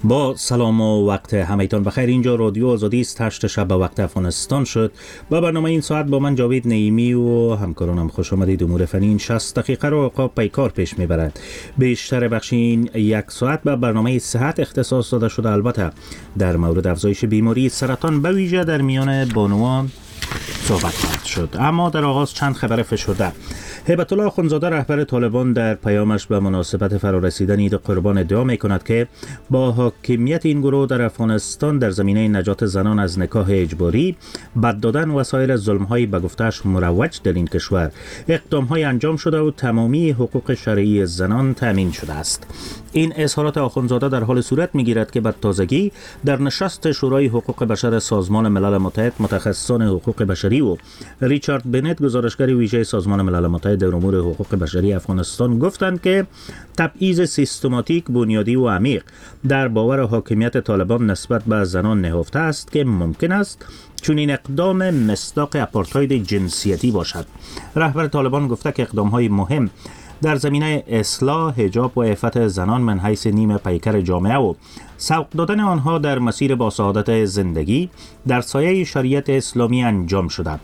با سلام و وقت همگان بخیر. اینجا رادیو آزادی است. 8 شب به وقت افغانستان شد و برنامه این ساعت با من جاوید نعیمی و همکارانم خوش آمدید. امور فنی 60 دقیقه رو عقاب پیکار پیش میبرد. بیشتر بخش این یک ساعت به برنامه صحت اختصاص داده شده، البته در مورد افزایش بیماری سرطان به ویژه در میان بانوان صحبت خواهد شد. اما در آغاز چند خبر فشرده. هیبت الله اخوندزاده رهبر طالبان در پیامش به مناسبت فرارسیدن عید قربان ادعا می‌کند که با حاکمیت این گروه در افغانستان در زمینه نجات زنان از نکاح اجباری، بد دادن و سایر ظلم‌های به گفته‌اش مروج در این کشور اقدام‌های انجام شده و تمامی حقوق شرعی زنان تامین شده است. این اظهارات اخوندزاده در حال صورت می‌گیرد که به تازگی در نشست شورای حقوق بشر سازمان ملل متحد متخصصان حقوق بشری و ریچارد بنت گزارشگر ویژه سازمان ملل متحد در امور حقوق بشری افغانستان گفتند که تبعیض سیستماتیک، بنیادی و عمیق در باور حاکمیت طالبان نسبت به زنان نهفته است که ممکن است چون این اقدام مصداق آپارتاید جنسیتی باشد. رهبر طالبان گفته که اقدام‌های مهم در زمینه اصلاح حجاب و عفت زنان من حیث نیم پیکر جامعه و سوق دادن آنها در مسیر با سعادت زندگی در سایه شریعت اسلامی انجام شده.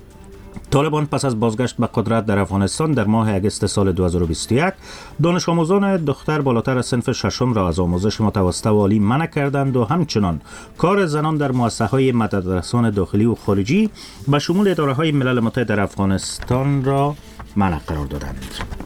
طالبان پس از بازگشت به قدرت در افغانستان در ماه اگست سال 2021 دانش آموزان دختر بالاتر از صنف ششم را از آموزش متوسطه و عالی منع کردند و همچنان کار زنان در مؤسسه‌های مددرسان داخلی و خارجی به شمول اداره‌های ملل متحد در افغانستان را منع قرار دادند.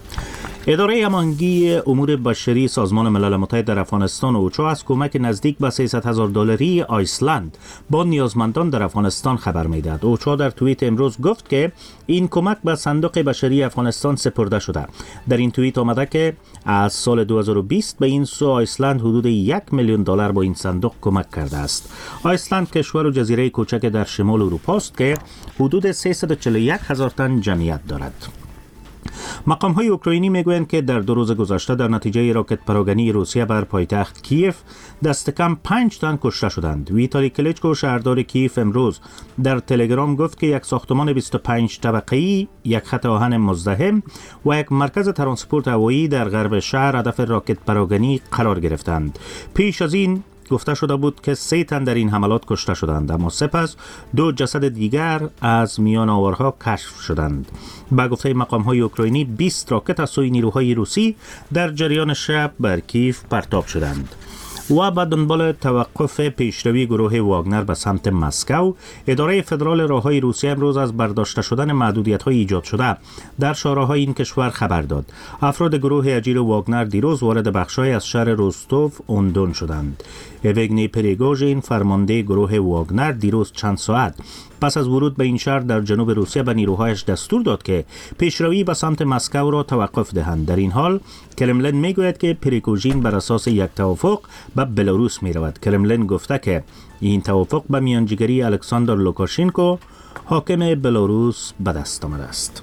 اداره امانگی امور بشری سازمان ملل متحد در افغانستان اوچا از کمک نزدیک به $300,000 آیسلند با نیازمندان در افغانستان خبر می‌دهد. اوچا در توییت امروز گفت که این کمک به صندوق بشری افغانستان سپرده شده. در این توییت آمده که از سال 2020 به این سو آیسلند حدود $1,000,000 با این صندوق کمک کرده است. آیسلند کشور و جزیره کوچک در شمال اروپا است که حدود 341,000 تن جمعیت دارد. مقام‌های اوکراینی میگویند که در 2 روز گذشته در نتیجه راکت پراگنی روسیه بر پایتخت کیف دست کم 5 تن کشته شدند. ویتالی کلیچکو شهردار کیف امروز در تلگرام گفت که یک ساختمان 25 طبقه‌ای، یک خط آهن مزدحم و یک مرکز ترانسپورت هوایی در غرب شهر هدف راکت پراگنی قرار گرفتند. پیش از این گفته شده بود که 3 تن در این حملات کشته شدند، اما سپس 2 جسد دیگر از میان آورها کشف شدند. با گفته مقام‌های اوکراینی 20 راکت از سوی نیروهای روسی در جریان شب بر کیف پرتاب شدند. و به دنبال توقف پیشروی گروه واگنر به سمت مسکو، اداره فدرال راههای روسیه امروز از برداشته شدن محدودیت‌های ایجاد شده در شهرهای این کشور خبر داد. افراد گروه اجیر واگنر دیروز وارد بخش‌های از شهر روستوف اوندون شدند. اوگنی پریگوژین فرمانده گروه واگنر دیروز چند ساعت پس از ورود به این شهر در جنوب روسیه به نیروهایش دستور داد که پیشروی به سمت مسکو را توقف دهند. در این حال کرملین میگوید که پریگوژین بر اساس یک توافق به بلاروس می رود. کرملین گفته که این توافق به میانجیگری الکساندر لوکاشنکو حاکم بلاروس به دست آمده است.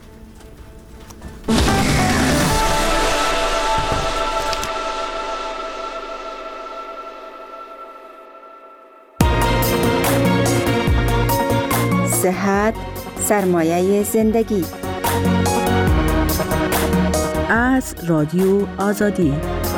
صحت سرمایه زندگی. از رادیو آزادی.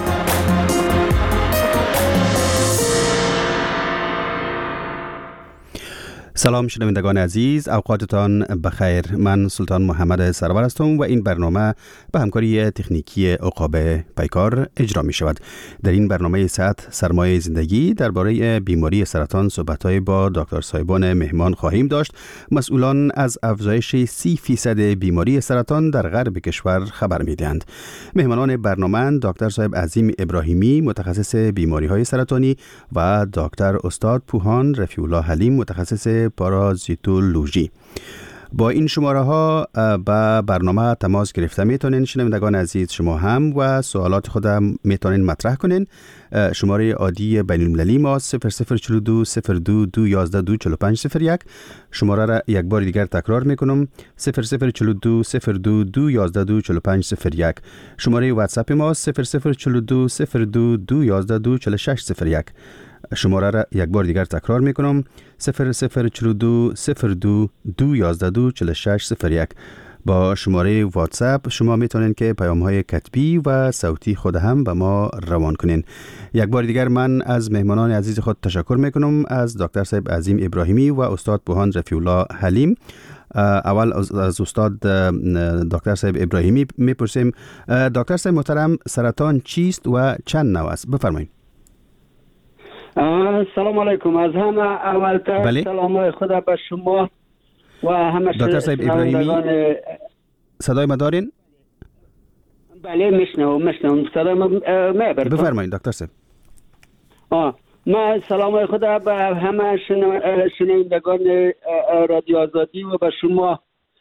سلام شنوندگان عزیز، اوقاتتان بخیر. من سلطان محمد سرور هستم و این برنامه به همکاری تکنیکی عقاب پیکار اجرا می شود. در این برنامه صحت سرمایه زندگی درباره بیماری سرطان صحبت‌های با دکتر صاحبان مهمان خواهیم داشت. مسئولان از افزایش 30% بیماری سرطان در غرب کشور خبر می‌دهند. مهمانان برنامه دکتر صاحب عظیم ابراهیمی متخصص بیماری‌های سرطانی و دکتر استاد پوهان رفیع الله حلیم متخصص پارازیتولوژی. با این شماره ها با برنامه تماس گرفته میتونین شنوندگان عزیز شما هم و سوالات خود میتونین مطرح کنین. شماره عادی بین المللی ما 0042 02 211 24501. شماره را یک بار دیگر تکرار میکنم 0042 02 211 24501. شماره واتساپ ما 0042 02 211 24601. شماره را یک بار دیگر تکرار میکنم 0042 02 211 24601. با شماره واتساپ شما میتونین که پیام‌های کتبی و صوتی خود هم به ما روان کنین. یک بار دیگر من از مهمانان عزیز خود تشکر میکنم، از دکتر صاحب عظیم ابراهیمی و استاد پوهان رفیع الله حلیم. اول از استاد دکتر صاحب ابراهیمی میپرسیم. دکتر صاحب محترم، سرطان چیست و چند نوع است؟ بفرمایید. سلام علیکم. از همه اولتر سلام خدا به شما و همه دکتر صاحب ابراهیمی صدای ما دارین؟ بله میشنوم صدای ما میبرد. بفرمایید دکتر صاحب. ما سلام خدا به همه شنوندگان رادیو آزادی و به شما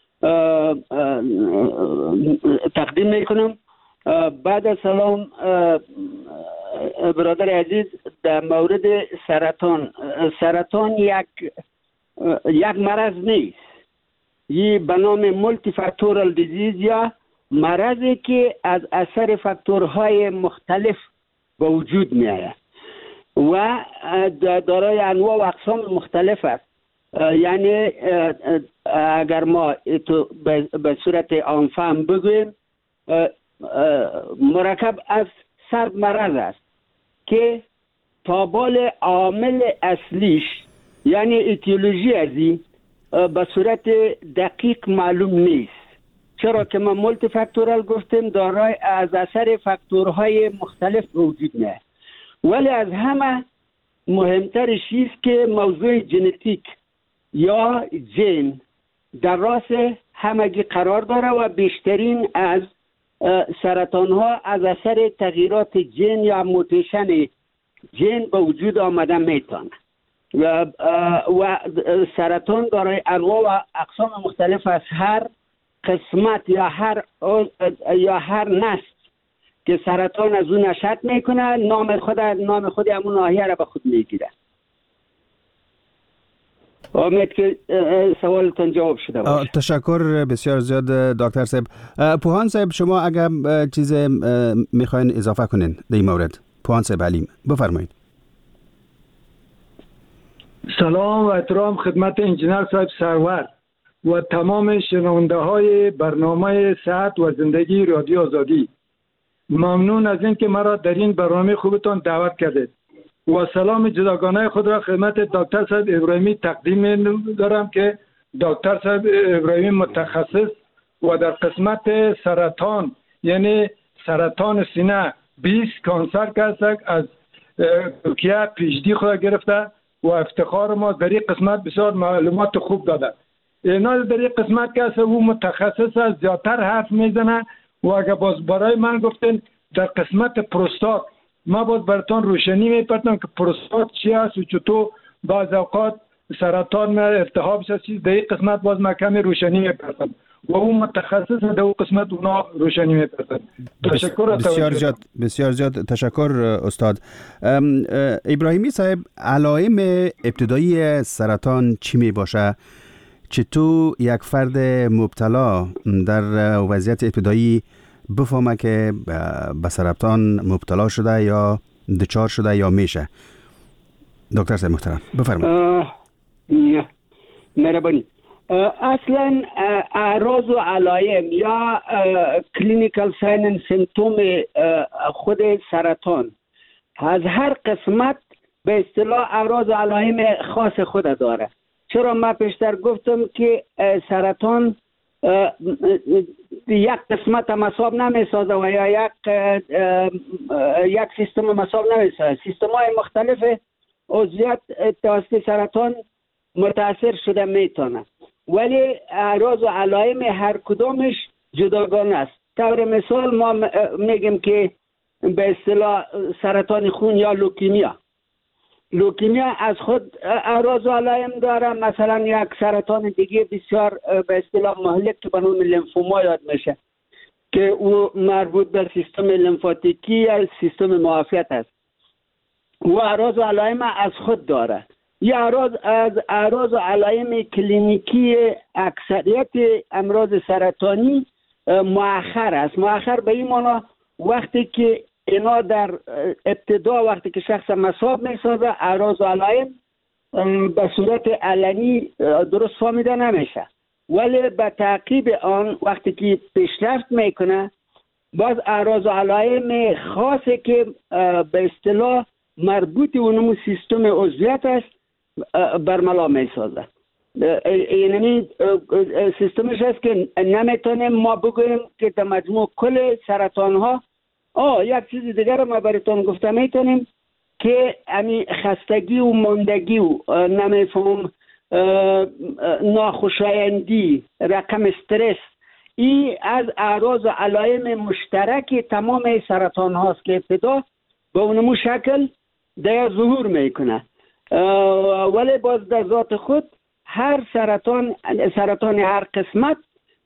تقدیم میکنم. بعد از سلام برادر عزیز، در مورد سرطان یک مرض نیست. یه به نام مولتی فاکتورال دیزیز یا مرضی که از اثر فاکتورهای مختلف به وجود میآید و دارای انواع و اقسام مختلف است. یعنی اگر ما به صورت عام بگوییم مرکب از 100 مرض است که تابال عامل اصلیش یعنی ایتیولوژی ازی به صورت دقیق معلوم نیست. چرا که ما مولتی فاکتورال گفتیم دارای از اثر فاکتورهای مختلف وجود نه. ولی از همه مهمترش است که موضوع ژنتیک یا ژن در راس همگی قرار داره و بیشترین از سرطان ها از اثر تغییرات ژن یا موتیشن ژن به وجود آمدن میتونه و سرطان دارای انواع و اقسام مختلف از هر قسمت یا هر نسل که سرطان از اون نشأت میکنه نام خود همون ناحیه را به خود میگیره. امید که سوالتون جواب شده باشه. تشکر بسیار زیاد دکتر صاحب. پوهان صاحب شما اگر چیز میخواین اضافه کنین در این مورد؟ پوهان صاحب علیم بفرمایید. سلام و احترام خدمت انجینر صاحب سرور و تمام شنونده های برنامه صحت و زندگی رادیو آزادی. ممنون از اینکه مرا در این برنامه خوبتان دعوت کردید و سلام جداگانه خود را خدمت دکتر صاحب ابراهیمی تقدیم دارم که دکتر صاحب ابراهیمی متخصص و در قسمت سرطان یعنی سرطان سینه 20 کانسر کسک از ترکیه پیشدی خود گرفته و افتخار ما در این قسمت بسیار معلومات خوب داده. اینا در این قسمت که او متخصص است زیادتر حرف میزنه و اگر باز برای من گفتن در قسمت پروستات ما باز براتون روشنی میپرتم که پروستات چی است و چطور بعض اوقات سرطان التهاب است. در این قسمت باز ما کمی روشنی میپرتم و اون متخصص در اون قسمت اونا روشنی میپرتم. تشکر. بسیار زیاد تشکر استاد. ابراهیمی صاحب، علائم ابتدایی سرطان چی می باشه؟ چطور یک فرد مبتلا در وضعیت ابتدایی بفهمه که به سرطان مبتلا شده یا دچار شده یا میشه؟ دکتر صاحب محترم بفرمایید. مهربانی. اصلا اعراض و علائم یا کلینیکال ساین اند سیمپتوم خود سرطان از هر قسمت به اصطلاح اعراض و علائم خاص خود داره. چرا من پیشتر گفتم که سرطان یک قسمت مصاب نمیسازه و یا یک سیستم مصاب نمیسازه. سیستم های مختلف عضویت توسط سرطان متاثر شده میتونه، ولی اعراض و علائم هر کدامش جداگانه است. طور مثال ما میگیم که به اصطلاح سرطان خون یا لوکیمیا از خود اعراض و علائم داره. مثلا یک سرطان دیگه بسیار به اصطلاح مهلک که به نام لیمفوما یاد میشه که او مربوط به سیستم لیمفاتیکی یا سیستم معافیت است و اعراض و علائم از خود داره. اعراض و علائم کلینیکی اکثریت امراض سرطانی مؤخر است. مؤخر به این معنی وقتی که اینا در ابتدا وقتی که شخص مصاب میسازه اعراض و علائم به صورت علنی درست فهمیده نمیشه، ولی به تعقیب آن وقتی که پیشرفت میکنه باز اعراض و علائم خاصی که به اصطلاح مربوط اونمو سیستم عضویت است برملا میسازه. یعنی سیستمش هست که نمیتونیم ما بگوییم که در مجموع کل سرطان ها یک چیز دیگر رو ما براتون گفته میتونیم که امی خستگی و ماندگی و نمیفهم ناخوشایندی، رقم استرس، این از اعراض و علائم مشترک تمام سرطان هاست که ابتدا به اونمو شکل در ظهور میکنه. ولی باز در ذات خود هر سرطان هر قسمت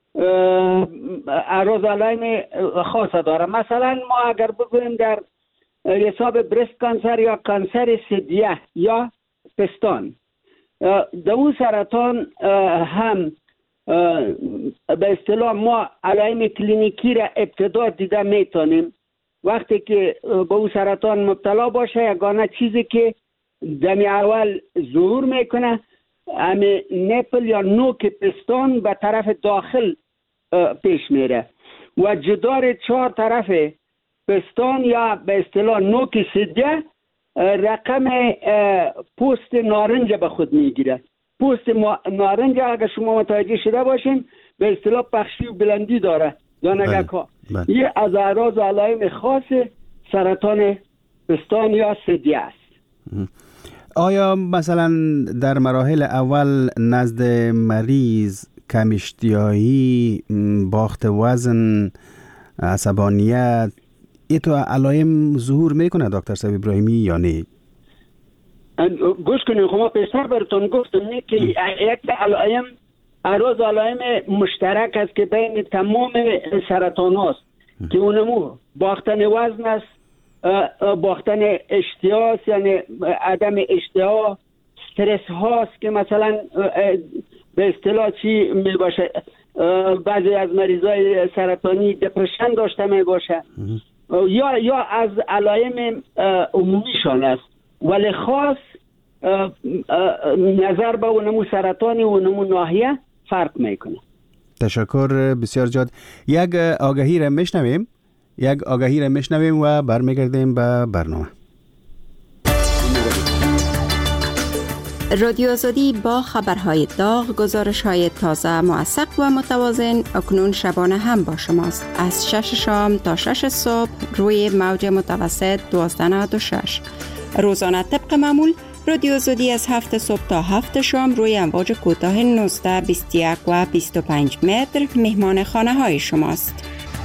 اعراض و علائم خاص داره. مثلا ما اگر بگوییم در حساب برست کانسر یا کانسر ثدیه یا پستان، در اون سرطان هم به اصطلاح ما علائم کلینیکی را ابتدا دیده میتونیم. وقتی که به اون سرطان مبتلا باشه یگانه چیزی که دمی اول ظهور میکنه امی نپل یا نوک پستان به طرف داخل پیش میره و جدار 4 طرف پستان یا به اصطلاح نوک ثدیه رقم پوست نارنج به خود میگیره. پوست نارنج اگر شما متوجه شده باشین به اصطلاح پخشی و بلندی داره دانگک ها. یه از اعراض و علائم خاص سرطان پستان یا ثدیه است. آیا مثلا در مراحل اول نزد مریض کم اشتیاقی، باخت وزن، عصبانیت، این تو علائم ظهور میکنه دکتر صاحب ابراهیمی یا نه؟ گوش کنید، خب ما پیشتر براتون گفتم که یک علائم اعراض علائم مشترک است که بین تمام سرطان هاست که اونمو باختن وزن است، باختن اشتها یعنی عدم اشتها، استرس هاست که مثلا به اصطلاح چی می باشه، بعضی از مریضای سرطانی دپرشن داشته می باشه یا از علائم عمومیشان است، ولی خاص نظر به اونمو سرطانی و اونمو ناحیه فرق میکنه. تشکر بسیار زیاد. یک آگهی را میشنویم و برمیگردیم به برنامه. رادیو آزادی با خبرهای داغ، گزارش‌های تازه، موثق و متوازن اکنون شبانه هم با شماست. از 6 شام تا 6 صبح روی موج متوسط 1296. روزانه طبق معمول رادیو آزادی از 7 صبح تا 7 شام روی امواج کوتاه 19، 21 و 25 متر مهمان خانه های شماست.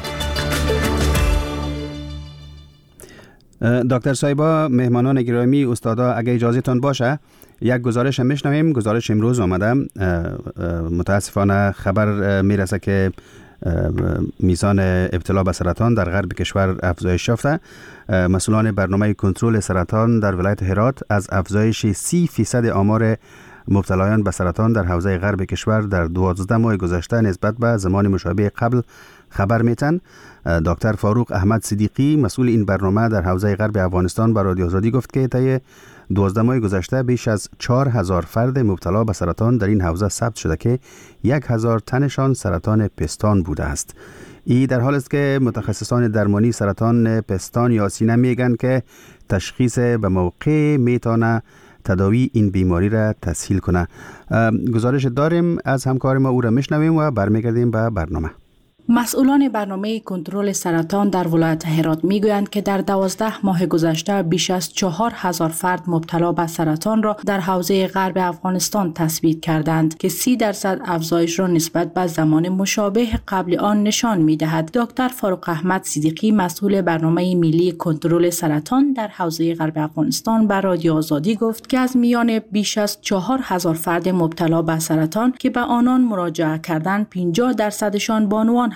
دکتر صاحبا، مهمانان گرامی، استادا، اگه اجازه تان باشه یک گزارش هم میشنویم. گزارش امروز آمده، متاسفانه خبر میرسه که میزان ابتلا به سرطان در غرب کشور افزایش یافته. مسئولان برنامه کنترل سرطان در ولایت هرات از افزایش 30% آمار مبتلایان به سرطان در حوزه غرب کشور در 12 ماه گذشته نسبت به زمان مشابه قبل خبر میتن. دکتر فاروق احمد صدیقی مسئول این برنامه در حوزه غرب افغانستان به رادیو آزادی گفت که طی 12 ماه گذشته بیش از 4000 فرد مبتلا به سرطان در این حوزه ثبت شده که 1000 تنشان سرطان پستان بوده است. این در حال است که متخصصان درمانی سرطان پستان یا سینه میگن که تشخیص به موقع میتونه تداوی این بیماری را تسهیل کنه. گزارش داریم از همکار ما، او را میشنویم و برمیگردیم به برنامه. مسئولان برنامه کنترل سرطان در ولایت هرات میگویند که در 12 ماه گذشته بیش از 4000 فرد مبتلا به سرطان را در حوزه غرب افغانستان تثبیت کردند که 30% افزایش را نسبت به زمان مشابه قبل آن نشان میدهد. دکتر فاروق احمد صدیقی مسئول برنامه ملی کنترل سرطان در حوزه غرب افغانستان به رادیو آزادی گفت که از میان بیش از 4000 فرد مبتلا به سرطان که به آنان مراجعه کردند 50% بانوان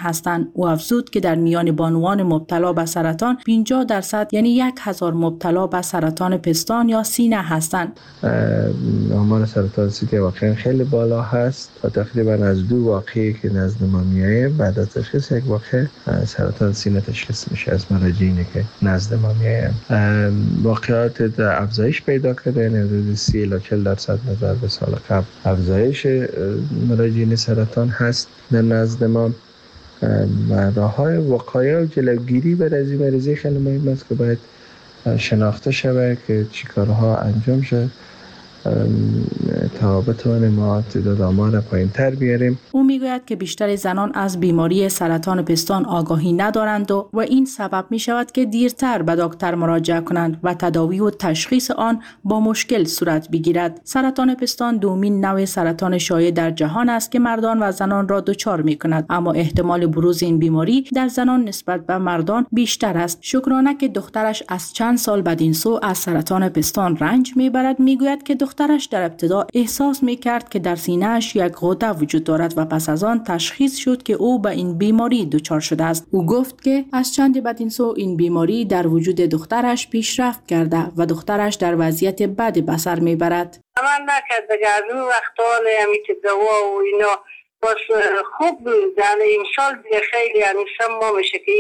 هستند. او افزود که در میان بانوان مبتلا به سرطان 50% یعنی 1000 مبتلا به سرطان پستان یا سینه هستند. آمار سرطان سینه واقعا خیلی بالا هست و تقریبا از 2 واقعی که نزد ما میایه بعد از تشخیص یک واقع سرطان سینه تشخیص میشه از مراجعینی که نزد ما میایه. واقعات در افزایش پیدا کرده، یعنی حدود 30 الی 40% نظر به سال قبل افزایش مراجعین سرطان هست در نزد ما و راه‌های وقایع و جلوگیری بر از این مریضی خیلی مهم است که باید شناخته شود که چی کارها انجام شد تا بتوانیم ما تعداد آمار را پایین‌تر بیاریم. او میگوید که بیشتر زنان از بیماری سرطان پستان آگاهی ندارند و این سبب می شود که دیرتر به دکتر مراجعه کنند و تداوی و تشخیص آن با مشکل صورت بگیرد. سرطان پستان دومین نوع سرطان شایع در جهان است که مردان و زنان را دچار می کند، اما احتمال بروز این بیماری در زنان نسبت به مردان بیشتر است. شکرانه که دخترش از چند سال بدین سو از سرطان پستان رنج میبرد، میگوید که دخترش در ابتدا احساس میکرد که در سینه‌اش یک غده وجود دارد و پس از آن تشخیص شد که او به این بیماری دچار شده است. او گفت که از چند بدین سو این بیماری در وجود دخترش پیشرفت کرده و دخترش در وضعیت بد به سر میبرد. من نکرد دیگه از اون وقت حالا همی که دوا و اینا بس خوب در امسال دیگه خیلی همیشه ما میشه که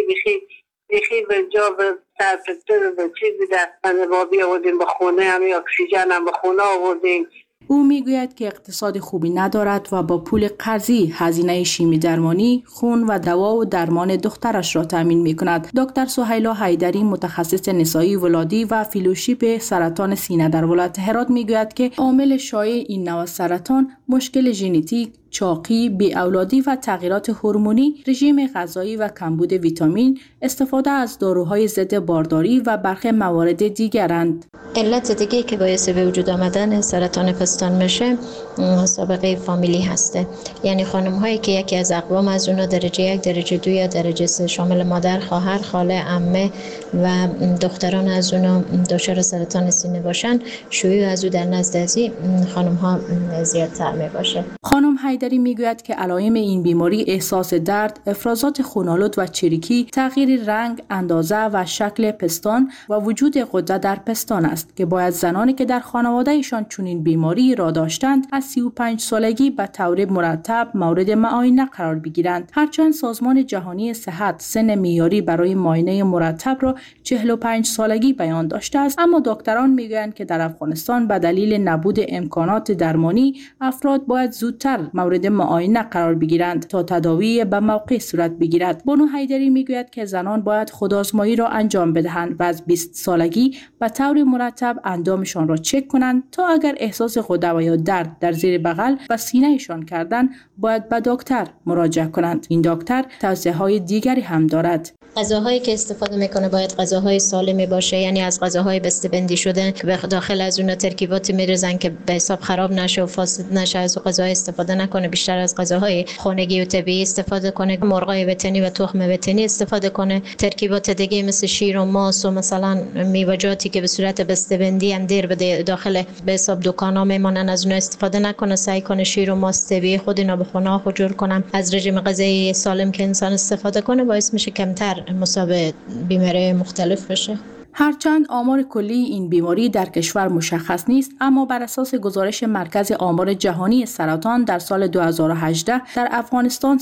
بخیر به جا به سرپتر به چیزی دستن بابی آوردیم به خونه، همی اکسیژن هم به خونه آوردیم. او میگوید که اقتصاد خوبی ندارد و با پول قرضی هزینه شیمی درمانی، خون و دوا و درمان دخترش را تامین میکند. دکتر سهیلا حیدری متخصص نسایی ولادی و فیلوشیپ سرطان سینه در ولایت هرات میگوید که عامل شایع این نوع سرطان مشکل ژنتیک، چاقی، بی‌اولادی و تغییرات هورمونی، رژیم غذایی و کمبود ویتامین، استفاده از داروهای ضد بارداری و برخی موارد دیگرند. علت دیگه که باعث به وجود آمدن سرطان پستان میشه سابقه فامیلی هسته، یعنی خانم هایی که یکی از اقوام از اونا درجه 1 درجه 2 یا درجه 3 شامل مادر، خواهر، خاله، عمه و دختران از اونا دچار سرطان سینه باشن، شیوع از او در نزد از خانم ها زیادتر می باشه. خانم حیدری میگوید که علائم این بیماری احساس درد، افرازات خون‌آلود و چریکی، تغییر رنگ، اندازه و شکل پستان و وجود غده در پستان است که باید زنانی که در خانوادهشان چنین بیماری را داشتند از 35 سالگی به طور مرتب مورد معاینه قرار بگیرند. هرچند سازمان جهانی صحت سن معیاری برای معاینه مرتب را 45 سالگی بیان داشته است، اما دکتران میگویند که در افغانستان به دلیل نبود امکانات درمانی افراد باید زودتر مورد معاینه قرار بگیرند تا تداوی به موقع صورت بگیرد. بانو حیدری میگوید که زنان باید خودآزمایی را انجام بدهند و از 20 سالگی به طور مرتب اندامشان را چک کنند تا اگر احساس غده و یا درد در زیر بغل و سینه‌شان کردن باید به دکتر مراجعه کنند. این دکتر توصیه‌های دیگری هم دارد. غذاهایی که استفاده میکنه باید غذاهای سالمی باشه، یعنی از غذاهای بسته‌بندی شده که به داخل از اون ترکیباتی میریزن که به حساب خراب نشه و فاسد نشه. از غذاهای استفاده نکنه، بیشتر از غذاهای خانگی و طبیعی استفاده کنه، مرغای وطنی و تخم وطنی استفاده کنه. ترکیبات دیگه مثل شیر و ماست و مثلا میوه‌جاتی که به صورت بسته‌بندی هم دیر به داخل به حساب دکانا میمونن از اون استفاده نکنه. سعی کنه شیر و ماست طبیعی خود اینا به خونه جور کنم. از رژیم غذایی سالم که انسان استفاده کنه باعث میشه کمتر مصاب بیماری مختلف بشه. هرچند آمار کلی این بیماری در کشور مشخص نیست، اما بر اساس گزارش مرکز آمار جهانی سرطان در سال 2018 در افغانستان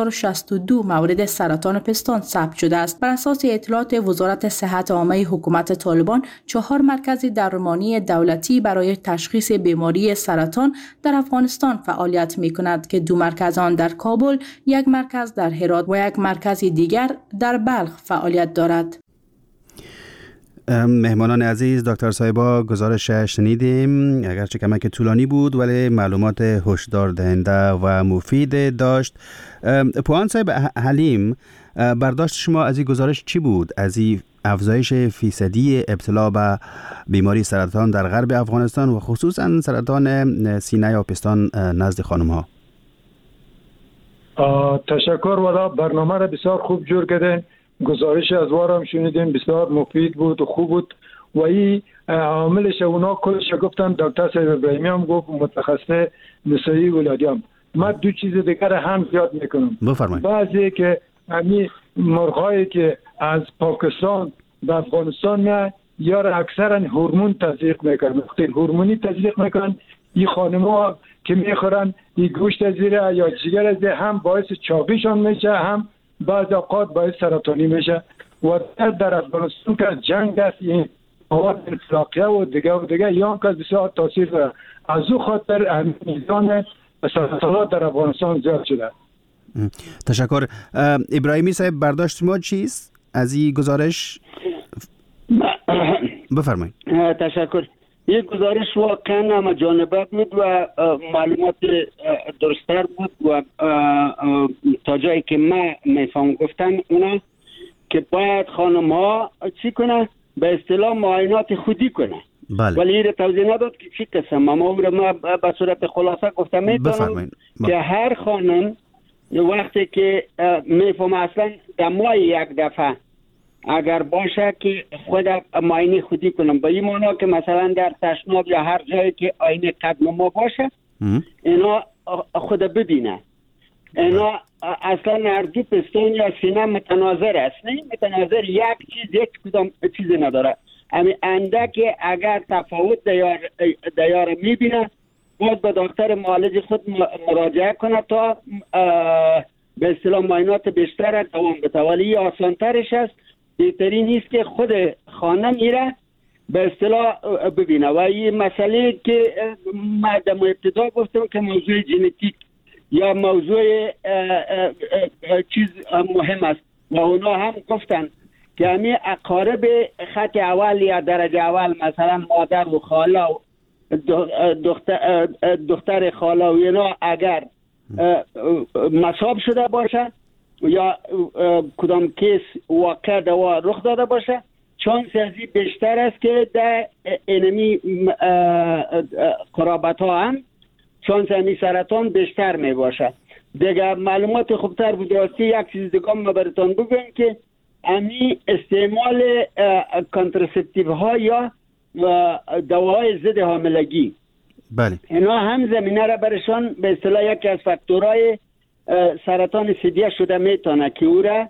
3062 مورد سرطان پستان ثبت شده است. بر اساس اطلاعات وزارت صحت عامه حکومت طالبان، 4 مرکز درمانی دولتی برای تشخیص بیماری سرطان در افغانستان فعالیت می‌کند که 2 مرکز آن در کابل، 1 مرکز در هرات و 1 مرکز دیگر در بلخ فعالیت دارد. مهمانان عزیز، دکتر صاحبا گزارش شنیدیم، اگرچه کمک طولانی بود ولی معلومات هشدار دهنده و مفید داشت. پوان صاحب حلیم، برداشت شما از این گزارش چی بود؟ از این افزایش فیصدی ابتلا به بیماری سرطان در غرب افغانستان و خصوصا سرطان سینه یا پستان نزد خانم ها؟ تشکر و برنامه را بسیار خوب جور کردین. گزارش از وارم شنیدیم، بسیار مفید بود و خوب بود و این عاملش اونا کلش گفتن. دکتر صاحب ابراهیمی هم گفت، متخصص نسایی ولادی هم. من 2 چیز دیگر هم زیاد میکنم. بفرمایید. بعضی که همین مرغایی که از پاکستان به افغانستان میاد یا را اکثرا هورمون تزریق میکنن. وقتی هورمونی تزریق میکنن این خانم‌ها که میخورن این گوشت زیره یا جگر از هم باعث چاقیشان میشه، هم بعض اوقات باعث سرطانی میشه. و در افغانستان که جنگ است، این مواد انفلاقیه و دیگه یا که بسیار تاثیر داره. از او خاطر میزان سرطانات در افغانستان زیاد شده. تشکر. ابراهیمی صاحب، برداشت ما چیست از این گزارش؟ بفرمایید. تشکر. این گزارش واقعا همه جانبه بود و معلومات درستر بود و تا جایی که من میفهم گفتن اونا که باید خانم ها چی کنه؟ به اصطلاح معاینات خودی کنه. بله. ولی این توضیح نداد که چی قسم. ما به صورت خلاصه گفتم میتونم که هر خانم وقتی که میفهم اصلا دمای یک دفعه اگر باشه که خود معاینه خودی کنم، به این معنا که مثلا در تشناب یا هر جایی که آینه قدم ما باشه اینا خود ببینه. اینا اصلا نردی پستون یا سینه متناظر است، نه متناظر یک چیز یک کدام چیزی نداره. امی اندک اگر تفاوت دیار میبینه باید به دکتر معالج خود مراجعه کنه تا به اصطلاح معاینات بیشتر دوام بده. ولی آسانترش است، بهترین نیست که خود خانم میره به اصطلاح ببینه. و این مسئله که من در ابتدا گفتم که موضوع ژنتیک یا موضوع چیز مهم است و اونا هم گفتن که همین اقارب خط اول یا درجه اول مثلا مادر و خاله و دختر خاله و اینا اگر مصاب شده باشه یا کدام کیس واقع دوا رخ داده باشه، چانس ازی بیشتر است که در اینمی قرابت ها هم چانس همی سرطان بیشتر می باشه. دیگه معلومات خوبتر بود راستی. یک چیز دیگه ما براتون بگم که امی استعمال کانترسپتیو ها یا دواهای ضد حاملگی، بله، اینا هم زمینه را برشان به اصطلاح یکی از فاکتورهای سرطان ثدیه شده میتونه که او را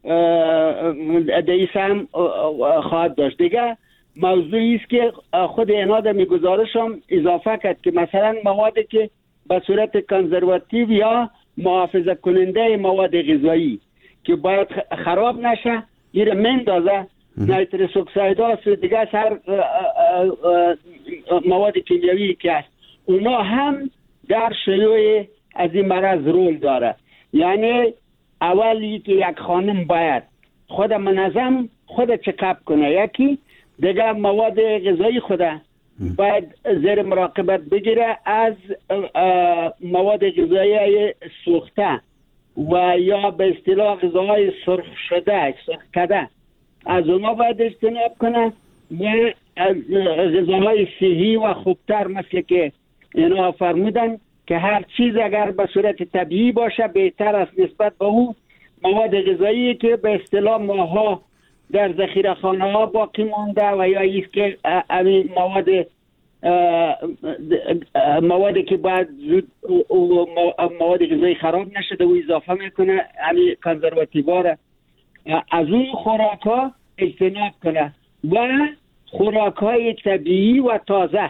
دیس هم خواهد داشت. دیگه موضوعی است که خود اینا در میگزارش هم اضافه کرد که مثلا موادی که به صورت کنزرواتیو یا محافظه کننده مواد غذایی که باید خراب نشه این را مندازه، نیترس اکساید هاست و دیگه هر مواد کیمیایی که هست اونا هم در شیوع از این مرض رول داره. یعنی اولی که یک خانم باید خود منظم خود چکاپ کنه، یکی دیگه مواد غذایی خود باید زیر مراقبت بگیره از مواد غذایی سوخته و یا به اصطلاح غذاهای سرخ شده سرخ کده از اونا باید اجتناب کنه و غذاهای صحی و خوبتر مثل که اینا فرمودن که هر چیز اگر به صورت طبیعی باشه بهتر است نسبت به او مواد غذایی که به اصطلاح ماها در ذخیره خانه ها باقی مانده و یا ایست که موادی که باید زود مواد غذایی خراب نشده و اضافه میکنه همین کنزرواتیوا را از اون خوراک ها اجتناب کنه و خوراک های طبیعی و تازه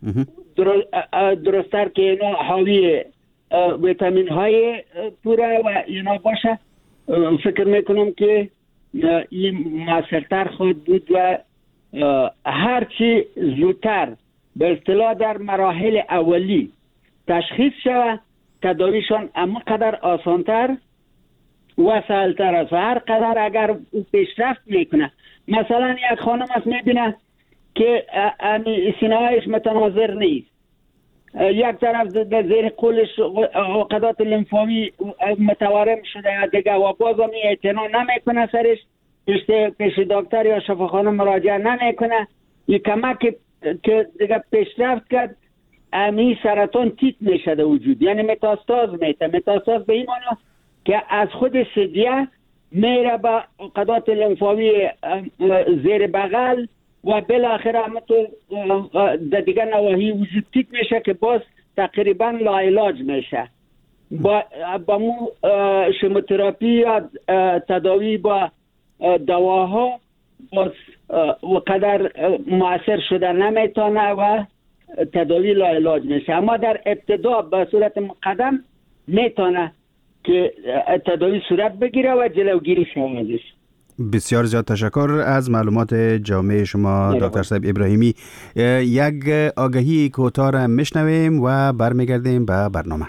درستر که اینا حاوی ویتامین های پوره و اینا باشه. فکر میکنم که این موثرتر خود بود و هرچی زودتر به اصطلاح در مراحل اولی تشخیص شود تداویشان اما قدر آسانتر و سهلتر است. هر قدر اگر پیشرفت میکنه، مثلا یک خانم است میبینه که سینه‌هایش متناظر نیست، یک طرف در زیر قولش عقدات لمفاوی متورم شده دیگه و باز هم اعتنا نمیکنه سرش پیش دکتر یا شفاخانه مراجعه نمیکنه، این کمک که دیگه پیشرفت کرد امی سرطان تیت میشه در وجود، یعنی متاستاز میته. متاستاز به این معنی که از خود ثدیه میره به عقدات لمفاوی زیر بغل و بالاخره همونطور در دیگه نواحی وجود تیت میشه که باز تقریبا لاعلاج میشه با مو شیموتراپی یا تداوی با دواها باز وقدر مؤثر شده نمیتونه و تداوی لاعلاج میشه، اما در ابتدا به صورت مقدم میتونه که تداوی صورت بگیره و جلوگیری شه ازش. بسیار زیاد تشکر از معلومات جامع شما دکتر صاحب ابراهیمی. یک آگهی کوتاه را میشنویم و برمیگردیم به برنامه.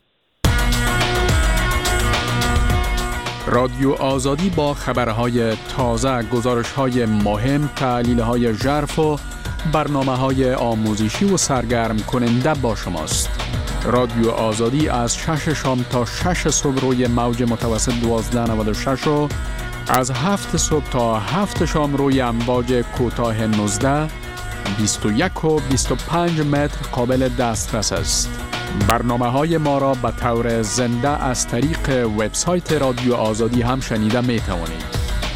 رادیو آزادی با خبرهای تازه، گزارش‌های مهم، تحلیل‌های ژرف و برنامه‌های آموزشی و سرگرم کننده با شماست. رادیو آزادی از 6 شام تا 6 صبح روی موج متوسط 1296 و از 7 صبح تا 7 شام روی امواج کوتاه 19، 21 و 25 متر قابل دسترس است. برنامه‌های ما را به طور زنده از طریق وبسایت رادیو آزادی هم شنیده می توانید.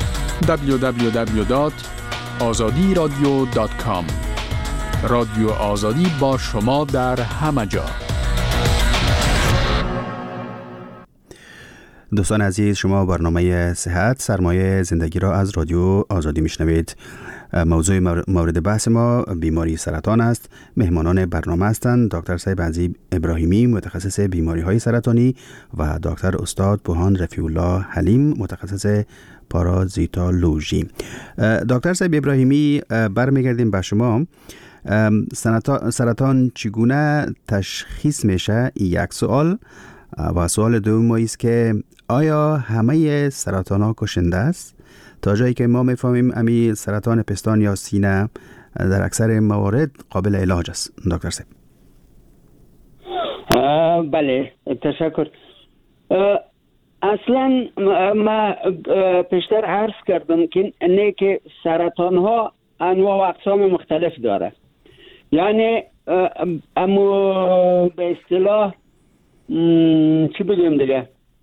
www.azadiradio.com. رادیو آزادی با شما در همه جا. دوستان عزیز، شما برنامه صحت سرمایه زندگی را از رادیو آزادی میشنوید. موضوع مورد بحث ما بیماری سرطان است. مهمانان برنامه هستند دکتر صاحب عزیز ابراهیمی، متخصص بیماری های سرطانی، و دکتر استاد بوهان رفیع الله حلیم، متخصص پارازیتولوژی. دکتر صاحب ابراهیمی، برمیگردیم به شما. سرطان چگونه تشخیص میشه؟ یک سوال. و سوال دوم است که آیا همه سرطان ها کشنده است؟ تا جایی که ما میفهمیم امی سرطان پستان یا سینه در اکثر موارد قابل علاج است. دکتر صاحب. بله، تشکر. اصلا ما پیشتر عرض کردم که سرطان ها انواع و اقسام مختلف داره. یعنی اما به اصطلاح چی بگیم دیگه،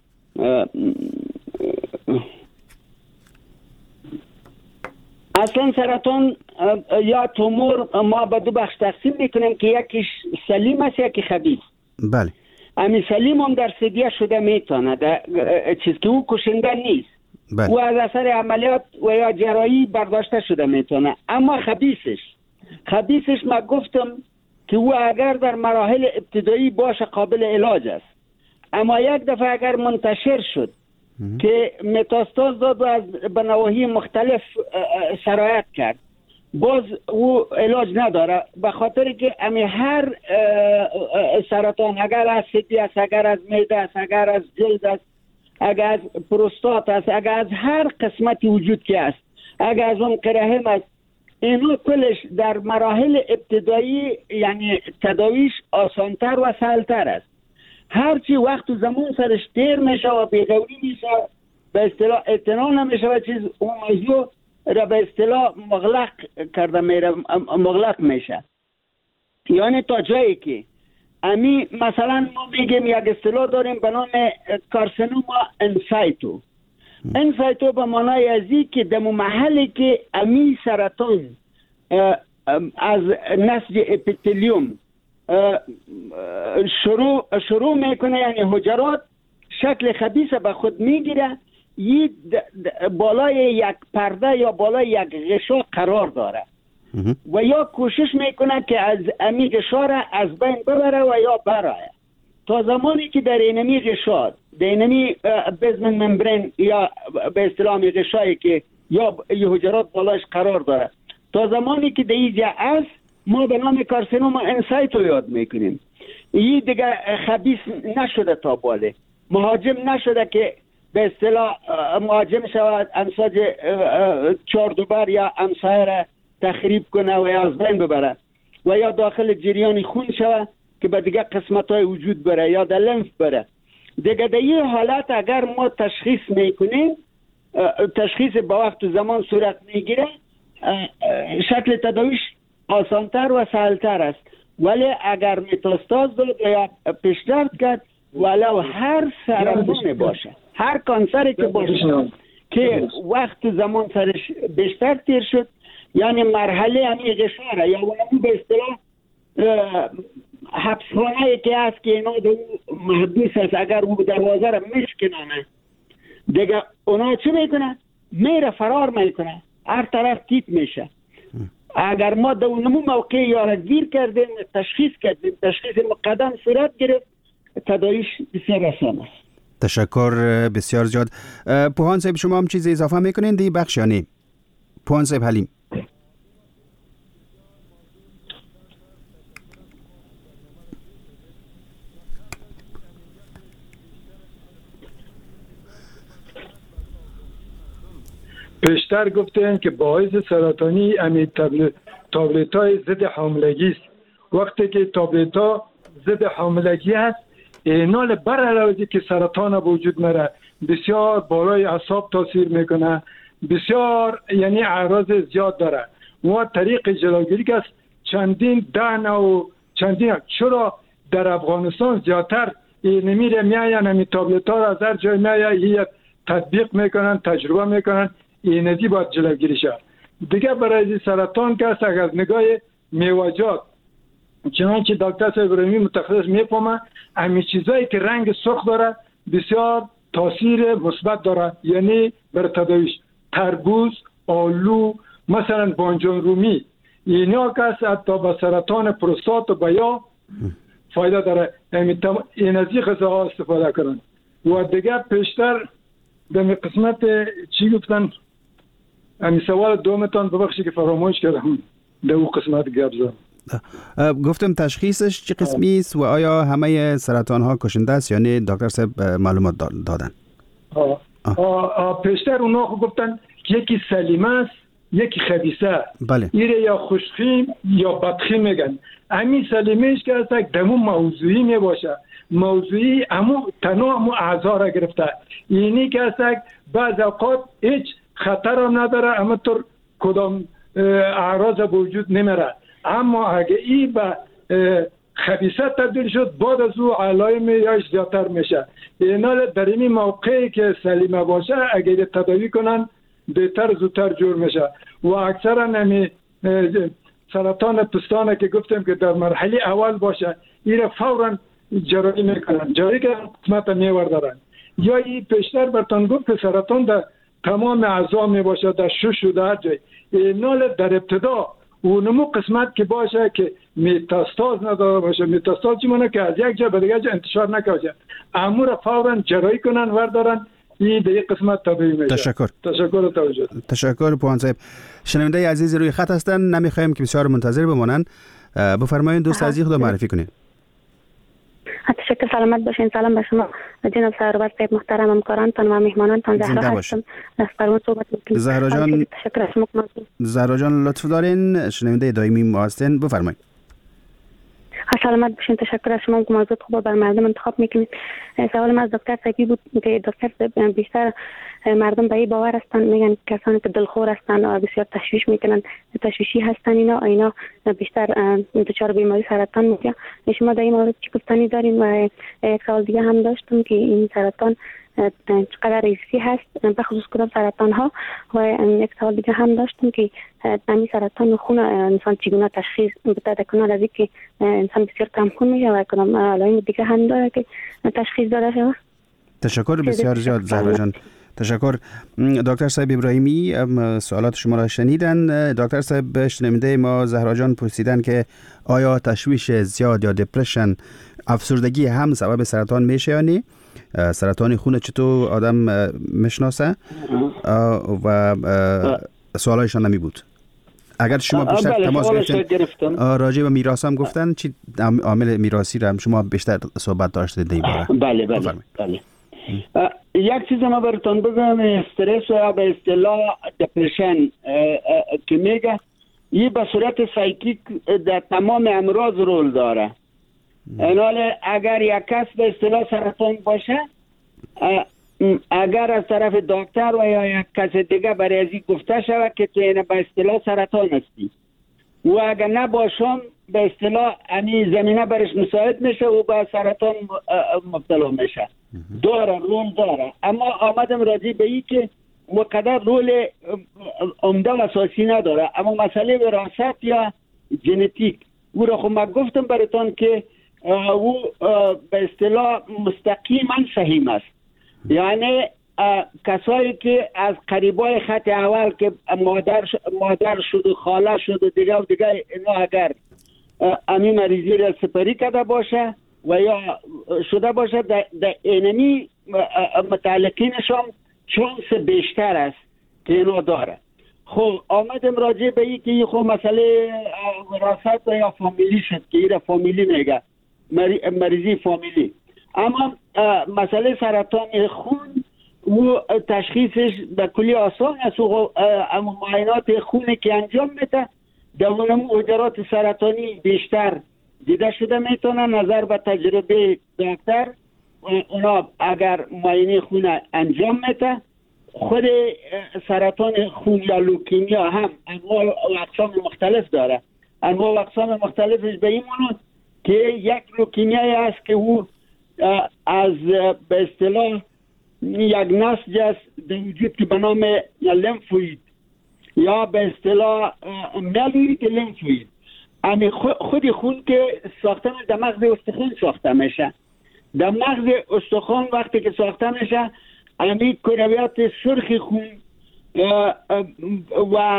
اصلا سرطان یا تومور ما به دو بخش تقسیم میکنیم که یکیش سلیم است یکی خبیث. بله. امی سلیم هم درصدیه شده میتونه، چیز که او کشنده نیست. بله. او از اثر عملیات و یا جراحی برداشته شده میتونه. اما خبیثش ما گفتم که او اگر در مراحل ابتدایی باشه قابل علاج است، اما یک دفعه اگر منتشر شد که متاستاز داد و از به نواحی مختلف سرایت کرد، باز او علاج نداره، به خاطر که هر سرطان اگر از سیتی است، اگر از معده است، اگر از جلد است، اگر از پروستات است، اگر از هر قسمتی وجود که است، اگر از اون رحم است، اینو کلش در مراحل ابتدایی یعنی تداویش آسانتر و سهلتر است. هرچی وقت و زمان سرش دیر میشه و بیغوری میشه، به اصطلاح اعتنا نمیشه و چیز اون موضوع را به اصطلاح مغلق کرده میره، مغلق میشه. یعنی تا جایی که امی مثلا ما میگیم یک اصطلاح داریم به نام کارسینوما انسایتو. انسایتو به معنای ازی که در محلی که امی سرطان از نسج اپیتلیوم شروع میکنه، یعنی حجرات شکل خبیث به خود میگیره، یه بالای یک پرده یا بالای یک غشا قرار داره و یا کوشش میکنه که از امی غشا را از بین ببره و یا برایه. تا زمانی که در اینمی غشا، در اینمی بیزمنت ممبرین یا به اصطلاح غشایی که یا حجرات بالایش قرار داره، تا زمانی که در اینجا است ما به نام کارسینوما انسایتو یاد میکنیم. این دیگه خبیث نشده، تا باله مهاجم نشده که به اصطلاح مهاجم شود امساج چاردوبر یا امسایه را تخریب کنه و یا از بین ببره و یا داخل جریان خون شود که به دیگه قسمت های وجود بره یا در لنف بره. دیگه در این حالت اگر ما تشخیص میکنیم، تشخیص با وقت و زمان صورت میگیره، شکل تداویش آسانتر و سهلتر است. ولی اگر متاستاز داد یا پیشرفت کرد، ولو هر سرطان باشه، هر کانسری که باشه که وقت زمان سرش بیشتر تیر شد، یعنی مرحله همی غشاره یا اونمو به اصطلاح حبسخانه که هست که اینا دو محبوس هست، اگر او دروازه را میشکنانه دیگه اونا چی میکنه؟ میره فرار میکنه، هر طرف تیت میشه. اگر ما در اونمو موقع یارا گیر کردیم، تشخیص کردیم، تشخیص مقدم صورت گرفت، تداویش بسیار آسان است. تشکر بسیار زیاد. پوهان صاحب شما هم چیزی اضافه میکنین دی بخش یا نه؟ پوهان صاحب حلیم. پیشتر گفتن که باعث سرطانی امی تابلت های ضد حاملگی است. وقتی که تابلت ها ضد حاملگی است، اینال بر علاوه که سرطان وجود نره، بسیار بالای اعصاب تاثیر میکنه، بسیار یعنی اعراض زیاد داره. و طریق جلوگیری که چندین دهن و چندین چرا در افغانستان زیادتر نمیره میاین امی تابلت ها را از هر جای میاین تطبیق میکنن، تجربه میکنن، این ازی باید جلوگیری شد. دیگه برای سرطان که اگر نگاه میوجات چنانچه دکتر صاحب ابراهیمی متخصص میفهمه، همین چیزایی که رنگ سرخ داره بسیار تاثیر مثبت داره، یعنی بر تداویش تربوز، آلو، مثلا بانجان رومی، اینا که حتی به سرطان پروستات و بیا فایده داره. این ازی غذاها استفاده کنن. و دیگه پیشتر در قسمت چی گفتن؟ همین سوال دومتان ببخشید که فراموش کردم در اون قسمت گپ زدم. گفتم تشخیصش چه قسمی است و آیا همه سرطان ها کشنده است یا نه؟ دکتر صاحب معلومات دادن. پیشتر اونا گفتن که یکی سلیمه است، یکی خبیثه. بله. ایره یا خوشخیم یا بدخیم میگن. همین سلیمهش که هست دمو موضوعی میباشه، موضوعی تنها اعضا را گرفته. اینی که هست بعض اوقات هیچ خطر هم نداره، اما طور کدام اعراض وجود نمیره. اما اگه ای به خبیثه تبدیل شد، بعد از او علائم یاش زیادتر میشه. اینال در این موقعی که سلیمه باشه اگه تداوی کنن بهتر زودتر جور میشه. و اکثرا نمی سرطان پستانه که گفتم که در مرحله اول باشه، ایره فوراً جراحی میکنن، جراحی که قسمت میوردارن. یا این پیشتر برتان گفت که سرطان در تمام اعضا میباشه، در شش و در جای. اینال در ابتدا اونمو قسمت که باشه که متاستاز نداره باشه. متاستاز چی مونه که از یک جا به دیگه جا انتشار نکنه، امور فوراً جراحی کنن وردارن، این دیگه قسمت طبیعی میشه. تشکر توجه. تشکر پوهان صاحب. شنونده عزیز روی خط هستن، نمیخوایم که بسیار منتظر بمونن. بفرمایید دوست عزیز خود معرفی کنید. تشکر، سلامت باشین. سلام به شما جناب سرور صاحب، محترم همکارانتان و مهمانانتان. زهرا هستم از قرون صحبت میکنم. زهرا جان، تشکر از شما. زهرا جان لطف دارین، شنونده دائمی ما هستین، بفرمایید. سلامت باشین. تشکر از شما که موضوع خوب بر مردم انتخاب میکنید. سوال از دکتر صاحبی بود که دکتر بیشتر مردم به این باور هستن، میگن کسانی که دلخور هستن و بسیار تشویش میکنن، تشویشی هستن، اینا بیشتر دچار بیماری سرطان میشن. شما در این مورد چی گفتنی دارین؟ و یک سوال دیگه هم داشتم که این سرطان چقدر ریسکی هست، به خصوص کدام سرطان ها. و یک سوال دیگه هم داشتم که همین سرطان خون انسان چگونه تشخیص بده کنه، از اینکه انسان بسیار کم خون میشه و کدام علائم دیگه هم داره که تشخیص داده شود. تشکر بسیار زیاد زهرا جان. تشکر. دکتر صاحب ابراهیمی سوالات شما را شنیدن. دکتر صاحب شنونده ما زهرا جان پرسیدن که آیا تشویش زیاد یا دپرشن، افسردگی هم سبب سرطان میشه یا نه؟ سرطان خون چطور آدم میشناسه؟ و سوالایشان نمی بود. اگر شما بیشتر تماس گرفتن راجع به میراث هم گفتن، چی عامل میراثی را هم شما بیشتر صحبت داشتید این باره؟ بله. یک چیز ما براتون بگم، استرس یا به اصطلاح دپرشن که میگه، این به صورت سایکیک در تمام امراض رول داره. اینال اگر یک کس به اصطلاح سرطان باشه، اگر از طرف دکتر و یا یک کس دیگه برای ازی گفته شود که تو این به اصطلاح سرطان هستی و اگر نباشم به اصطلاح یعنی زمینه برش مساعد میشه و به سرطان مبتلا میشه. رول داره. اما آمدم راضی به این که مقدر رول عمده و اساسی نداره، اما مسئله وراثت یا ژنتیک او را خب من گفتم براتون که او به اصطلاح مستقیما فهیم است. یعنی کسایی که از قریبای خط اول که مادر شد و خاله شد و دیگه اینا اگر امی مریضی را سپری کرده باشه و یا شده باشه در اینمی متعلقینشان چانس بیشتر است که اینا داره. خب آمدم راجع به این که خب مسئله وراثت یا فامیلی شد که ایره فامیلی میگه، مریضی فامیلی. اما مسئله سرطان خون و تشخیصش به کلی آسان است و معاینات خونی که انجام میده در اون حجرات سرطانی بیشتر دیده شده میتونه. نظر به تجربه دکتر اونا اگر معاینه خون انجام میده، خود سرطان خون یا لوکیمیا هم انواع و اقسام مختلف داره. انواع و اقسام مختلفش به این معنی که یک لوکیمیایی است که او از به اصطلاح یک نسج است در وجود که به نام لمفوید یا به اصطلاح میلوید لمفوید. امی خود خون که ساخته میشه در مغز استخوان ساخته میشه. در مغز استخوان وقتی که ساخته میشه امی کرویات سرخ خون و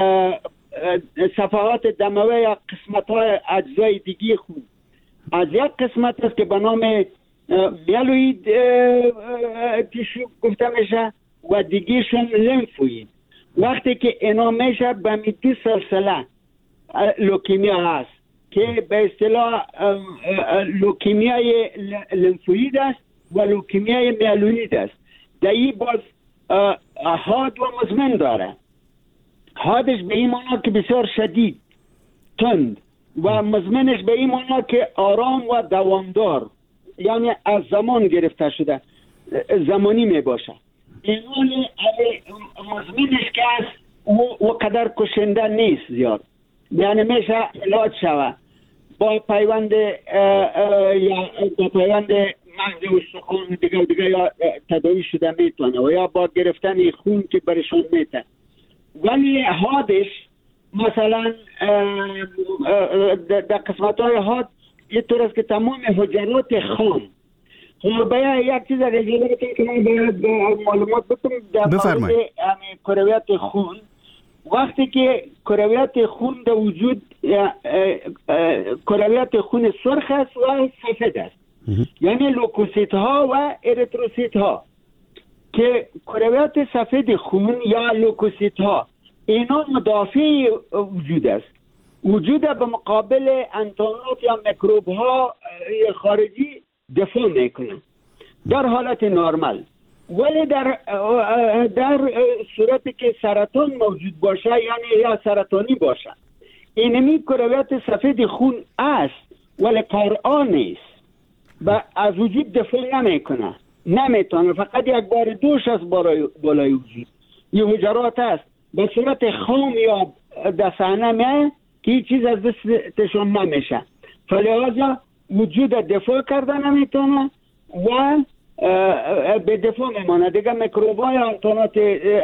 صفحات دموی یا قسمت های اجزای دیگی خون از یک قسمت است که به نام میلوید تیشو گفته میشه و دیگیشون لمفوید. وقتی که اینا میشه به میدو سلسله لوکیمیا هست که به اصطلاح لوکیمیای لمفوید است و لوکیمیای میلوید است. در این باز حاد و مزمن داره. حادش به این معنی که بسیار شدید تند و مزمنش به این معنی که آرام و دوامدار، یعنی از زمان گرفته شده، زمانی می باشه. این مزمنش که است و قدر کشنده نیست زیاد، یعنی میشه علاج شوه با پیوند یا با پیوند مغز استخوان دیگه یا تداوی شده میتونه و یا با گرفتن خون که برشون میتونه. ولی حادش مثلا در قسمت های حاد یه طور است که تمام حجرات خام باید یک چیز رجیله که من باید معلومات بکنم در مورد کرویات خون. وقتی که کرویات خون در وجود کرویات خون سرخ است و سفید است، یعنی لوکوسیت ها و اریتروسیت ها که کرویات سفید خون یا لوکوسیت ها اینا مدافع وجود است. وجود به مقابل انتانات یا میکروب ها خارجی دفاع میکنن در حالت نرمال. ولی در صورتی که سرطان موجود باشه یعنی یا سرطانی باشه، اینمی کرویات سفید خون است ولی کارآ نیست و از وجود دفاع نمیکنه، نمیتونه، فقط یک بار دوش از بالای وجود یه حجرات است به صورت خام یا دستانه میه که هیچ چیز از دستشون نمیشه، فلذا وجود دفاع کرده نمیتونه و به دفاع میمانه دیگه. میکروب‌ها یا انتانات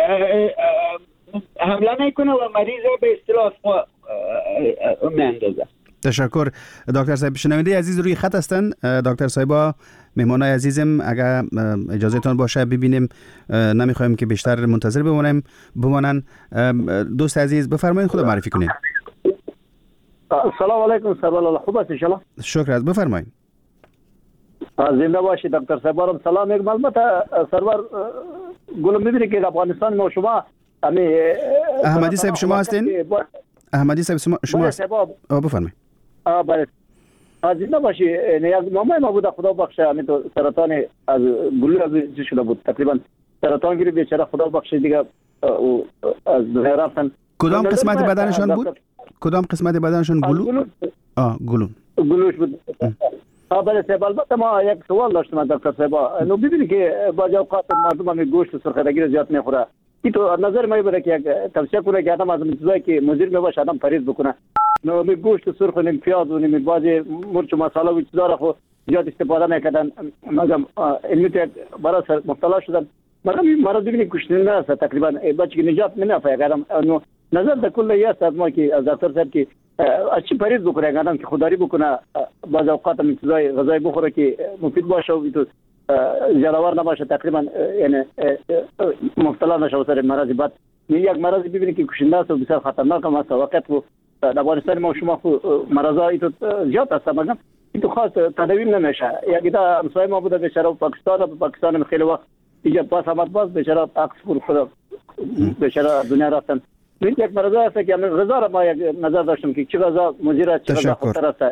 حمله میکنه و مریض رو به اصطلاح میاندازه. تشکر دکتر صاحب. شنونده عزیز روی خط هستن. دکتر صاحبا مهمانای عزیزم اگر اجازه تان باشه ببینیم، نمیخوایم که بیشتر منتظر بمانن. دوست عزیز بفرمایید خود معرفی کنید. سلام علیکم سرور الله، خوب است ان شاء الله؟ شکر است، بفرمایید. زنده باشید دکتر صاحب. سلام. یک معلومات سرور گلم میبینید که افغانستان ما شما احمدی صاحب شما هستین؟ احمدی صاحب شما هستین؟ بفرمایید. بله. زنده باشی. نیاز مامان ما بود خدا بخشه، همین تو سرطان از گلو از شده بود، تقریبا سرطان گیری بیچاره خدا بخشه دیگه از دنیا رفتن. کدام قسمت بدنشان بود؟ کدام قسمت بدنشان گلو؟ گلوش بود. بله صاحب. البته ما یک سوال داشتم دکتر صاحب. نو ببینید که بعضی اوقات مردم هم گوشت سرخدگی زیاد میخوره. کی تو نظر ما بره که یک توصیه کنه که آدم از چیزایی که مضر میباشه آدم پرهیز بکنه. نو می گوشت سرخ و پیاز و می بعضی مرچ و مصالحه و چیزا رو زیاد استفاده میکردن، مگم علمی برای مبتلا شدن. مردم این مرض ببینید کشنده است تقریبا بچگی نجات نمیافته. نو نظر در کل است از ما که از دکتر صاحب که از چی پرهیز بکنه؟ آدم که خودداری بکنه، بعض اوقات هم چیزای غذایی بخوره که مفید باشه و تو جراور نباشه، تقریبا یعنی مبتلا نشه به سر مرض بد. یک مرض ببینید که کشنده است و بسیار خطرناک هم است. وقت و در افغانستان ما شما مرضا ایتو زیاد است، مگر ایتو خاص تداوی نمیشه. یک تا همسایه ما بوده بیچاره پاکستان هم خیلی وقت دیگه پاس آمد، باز بیچاره عکس خود بیچاره دنیا رفتن. این یک مرض است که غذا را ما یک نظر داشتم که چه غذا مضر است، چه غذا خطر است.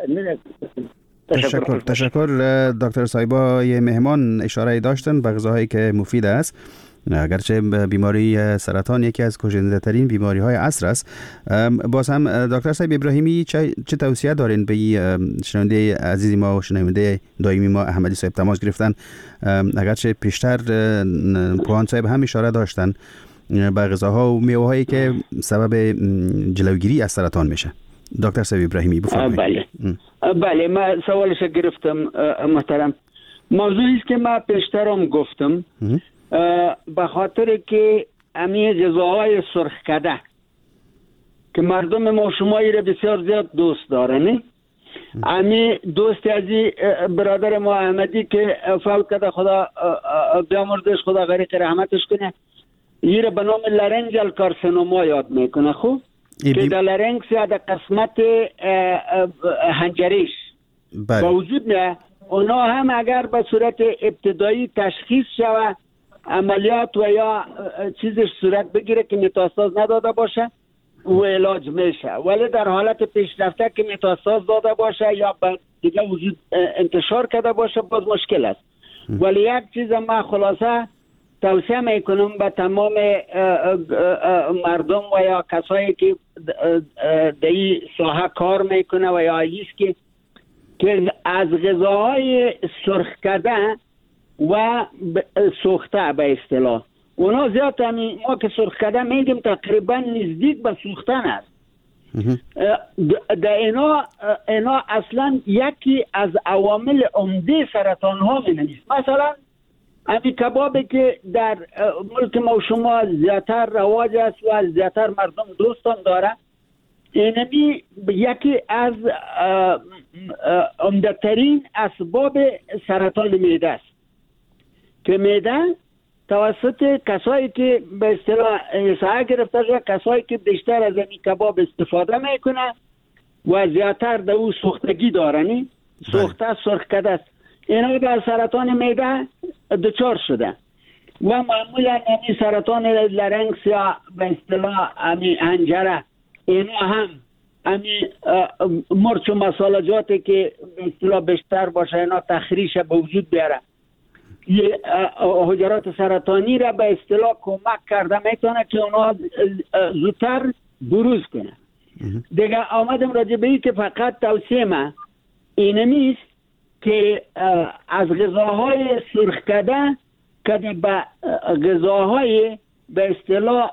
تشکر دکتر صایبا. یه مهمان اشاره داشتن به غذاهایی که مفید است، اگرچه بیماری سرطان یکی از کشنده ترین بیماری های عصر است. باز هم دکتر صایب ابراهیمی چه توصیه دارین به شنونده عزیزی ما و شنونده دائمی ما احمدی صاحب تماس گرفتن؟ اگرچه پیشتر پوهان صاحب هم اشاره داشتن به غذاها و میوه‌هایی که سبب جلوگیری از سرطان میشه. دکتر صاحب ابراهیمی بفرمایید. بله من سوالش گرفتم محترم. موضوعی است که من پیشترم گفتم، به خاطر که امی غذاهای سرخ کده که مردم ما شمایی را بسیار زیاد دوست دارن. امی دوست عزیز برادر ما احمدی که فوت کرده، خدا بیامرزش، خدا غریق رحمتش کنه، یه را به نام لارنجال کارسینوما یاد میکنه. خوب که در لارنکس یا در قسمت حنجریش با وجود نه، اونا هم اگر به صورت ابتدایی تشخیص شود، عملیات و یا چیزش صورت بگیره که متاستاز نداده باشه و علاج میشه، ولی در حالت پیشرفته که متاستاز داده باشه یا دیگه وجود انتشار کرده باشه باز مشکل است. ولی یک چیز ما خلاصه توصیه میکنم به تمام مردم و یا کسایی که در این ساحه کار میکنه و یا ایست که از غذاهای سرخ کرده و سوخته به اصطلاح، اونا زیاد ما که سرخ کرده میگیم تقریبا نزدیک به سوختن است. در اینا اصلا یکی از عوامل عمده سرطان ها نیست. مثلا همین کبابی که در ملک ما شما زیادتر رواج است و زیادتر مردم دوستان داره، اینمی یکی از عمده‌ترین اسباب سرطان معده است که معده توسط کسایی که به اصطلاح سایه گرفته شده، کسایی که بیشتر از این کباب استفاده میکنه و زیادتر در او سوختگی دارن، سوخته سرخ کرده است، اینا در سرطان معده دچار شده و معمولا این سرطان لارنکس یا به اصطلاح حنجره، اینا هم مرچ و مسالجاتی که به اصطلاح بیشتر باشه اینا تخریش به وجود بیاره، حجرات سرطانی را به اصطلاح کمک کرده میتونه که اونا زودتر بروز کنه. دیگه آمدم راجع به این که فقط توصیه ما اینمیست که از غذاهای سرخ کرده به غذاهای به اصطلاح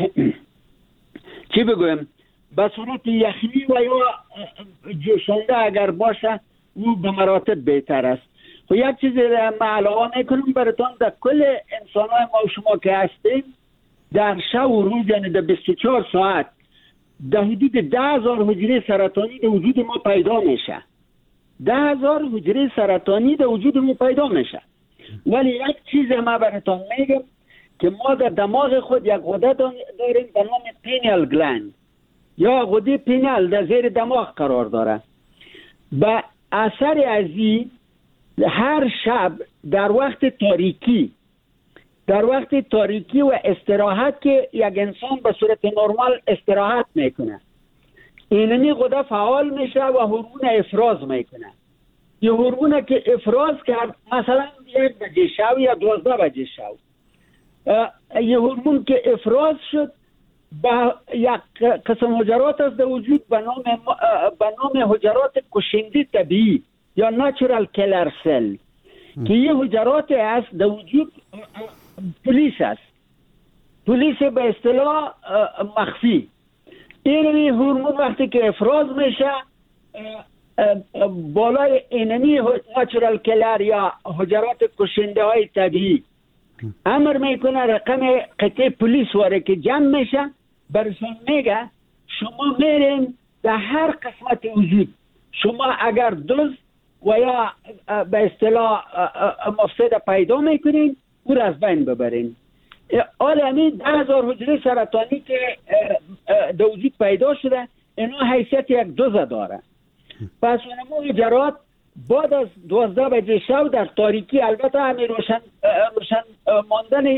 چی بگویم به صورت یخنی و یا جوشانده اگر باشه او به مراتب بهتر است. و یک چیز ما علاوه میکنم براتون، در کل انسان های ما و شما که هستیم در شب و روز، یعنی در 24 ساعت در حدود 10,000 حجره سرطانی در وجود ما پیدا میشه. 10,000 حجره سرطانی در وجود ما پیدا میشه. ولی یک چیز ما براتون میگم که ما در دماغ خود یک غده داریم به نام پینیال گلند یا غده پینیال در زیر دماغ قرار داره. به اثر از این هر شب در وقت تاریکی و استراحت که یک انسان به صورت نرمال استراحت میکنه، اینمی غده فعال میشه و هورمون افراز میکنه. یه هورمون که افراز کرد مثلا 1 بجه شب یا 12 بجه شب، یه هورمون که افراز شد با یک قسم حجرات از در وجود به نام حجرات کشنده طبیعی یا نچرال کلر سل که یه حجرات هست در وجود پلیس است، پلیس به اصطلاح مخفی. اینمی هورمون وقتی که افراز میشه بالای اینمی نچرال کلر یا حجرات کشنده های طبیعی امر میکنه رقم قطعه پلیس واره که جمع میشه، برشان میگه شما میرین در هر قسمت وجود شما اگر دزد و یا به اصطلاح مفسد پیدا میکنین او را از بین ببرین. حالا همین 10,000 حجره سرطانی که در وجود پیدا شده اینا حیثیت یک دزد داره. پس اونمو اجرات بعد از 12 بجه شب در تاریکی، البته همین روشن ماندن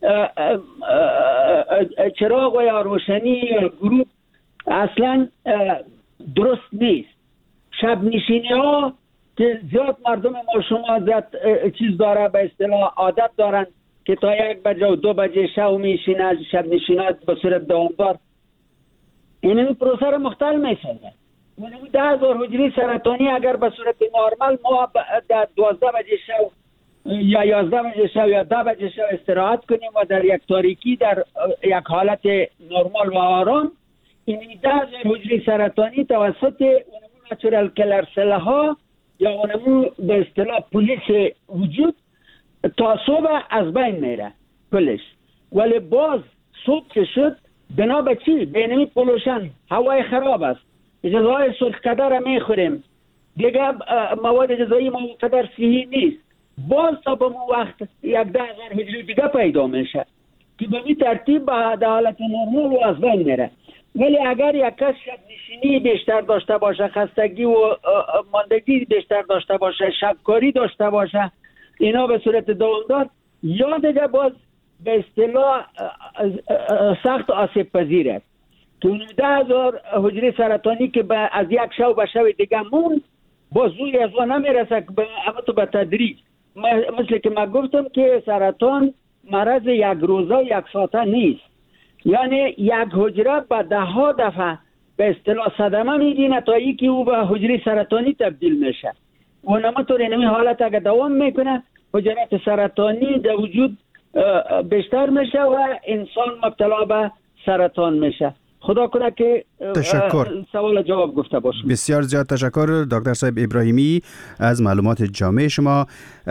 چراغ و یا روشنی گروه اصلا درست نیست. شب نشینی ها که زیاد مردم ما شما چیز داره، به اصطلاح عادت دارن که تا 1 بجه و 2 بجه شب میشینه از شب نشینات به صورت دوامدار، این پروسه مختل میشه. اونمو 10,000 حجره سرطانی اگر به صورت نرمال ما در 12 بجه شب یا 11 بجه شب یا 10 بجه شب استراحت کنیم و در یک تاریکی در یک حالت نرمال و آرام، این 10,000 حجره سرطانی توسط اونمو ناتورال کلر سل ها یا اونمو به اصطلاح پولیس وجود تا صبح از بین میره پولیس. ولی باز صبح که شد بنا به چی؟ بینمی پولوشن، هوای خراب است، غذای سرخ‌قدر میخوریم، دیگه مواد غذایی ما قدر صحی نیست، باز تا به مو وقت 10,000 حجره دیگه پیدا میشه که به این ترتیب به حالت نرمال و از بین میره. ولی اگر یک کس شب نشینی بیشتر داشته باشه، خستگی و ماندگی بیشتر داشته باشه، شبکاری داشته باشه، اینا به صورت دوامدار یا دیگه باز به اصطلاح سخت آسیب پذیر است که اون 10,000 حجره سرطانی که از یک شب به شب دیگه مون باز زوی از اون نمیرسه، اما تو به تدریج، مثل که من گفتم که سرطان مرض یک روزه یک ساعته نیست، یعنی یک حجره به 10 دفعه به اصطلاح صدمه میگینه تا اینکه او به حجره سرطانی تبدیل میشه. اونما طور اینمی حالت اگر دوام میکنه حجرات سرطانی در وجود بیشتر میشه و انسان مبتلا به سرطان میشه. خدا کنه که سوال جواب گفته باشم. بسیار زیاد تشکر دکتر صاحب ابراهیمی از معلومات جامع شما.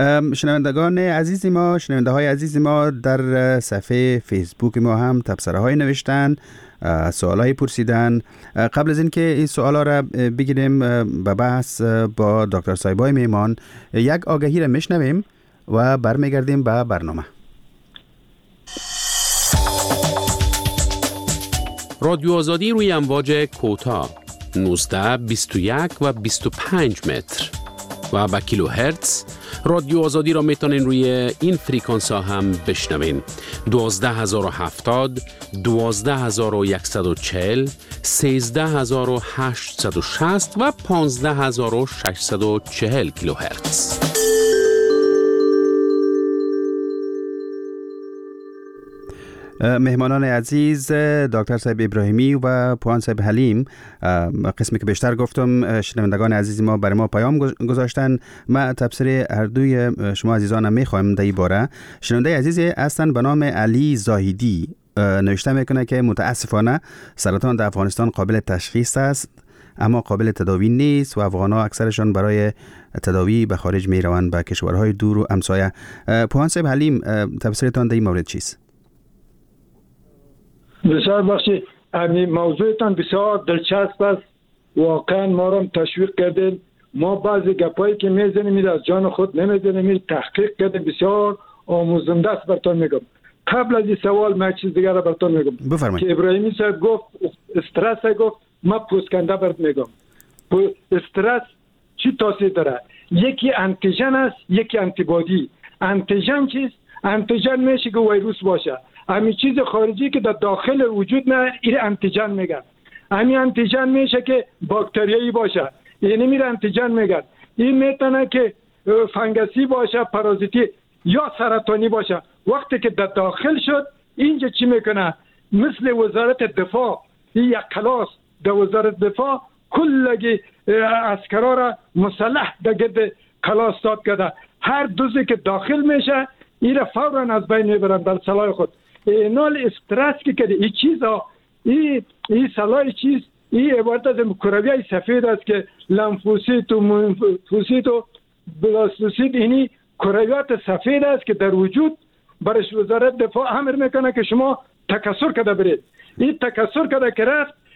شنونده های عزیز ما در صفحه فیسبوک ما هم تبصره های نوشتن، سوال های پرسیدن. قبل از اینکه این سوال ها را بگیریم به بحث با دکتر صاحبای میمان، یک آگهی را میشنویم و برمیگردیم به برنامه. رادیو آزادی روی امواج کوتاه 19, 21 و 25 متر و با کیلو هرتز. رادیو آزادی را میتونین روی این فریکانس ها هم بشنوین: 12070, 12140, 13860 و 15640 کیلو هرتز. مهمانان عزیز، دکتر صاحب ابراهیمی و پوان صاحب حلیم، قسمی که بیشتر گفتم شنوندگان عزیز ما برای ما پیام گذاشتن. ما تبصره هر دوی شما عزیزانم میخوایم در این باره. شنونده عزیز هستن به نام علی زاهدی، نوشته میکنه که متاسفانه سرطان در افغانستان قابل تشخیص است اما قابل تداوی نیست و افغان‌ها اکثرشان برای تداوی به خارج میروند، به کشورهای دور و همسایه. پوان صاحب حلیم، تبصره‌تان در این مورد چیست؟ بسیار بخشی، همین موضوعتان بسیار دلچسب است. واقعا ما را تشویق کردین. ما بعضی گپایی که میزنیم از جان خود نمیزنیم، تحقیق کردیم، بسیار آموزنده است. براتون میگم قبل از این سوال من چیز دیگر را براتون میگم. بفرمایید. که ابراهیمی صاحب گفت استرس، گفت ما پوسکنده برات میگم. استرس چی تاثیر داره؟ یکی انتیژن است، یکی آنتیبادی. انتیژن چیست؟ انتیژن میشه که ویروس باشه، همین چیز خارجی که در داخل وجود نه، این انتیژن میگن. همین انتیژن میشه که باکتریایی باشه، یعنی میره انتیژن میگن. این میتونه که فنگسی باشه، پارازیتی یا سرطانی باشه. وقتی که در داخل شد، اینجا چی میکنه؟ مثل وزارت دفاع، این یک کلاس در وزارت دفاع کلگی عسکرا را مسلح در گرد کلاس داد کرده. هر دوزی که داخل میشه این را فوراً از بین میبرن در سلاح خود. نال استرس که کده این چیزا، این سلاح چیز، این عبارت از کرویای سفید است که لمفوسیت و منفوسیت و بلاستوسیت، اینی کرویات سفید است که در وجود برش وزارت دفاع امر میکنه که شما تکثر کده برید. این تکثر کده که رفت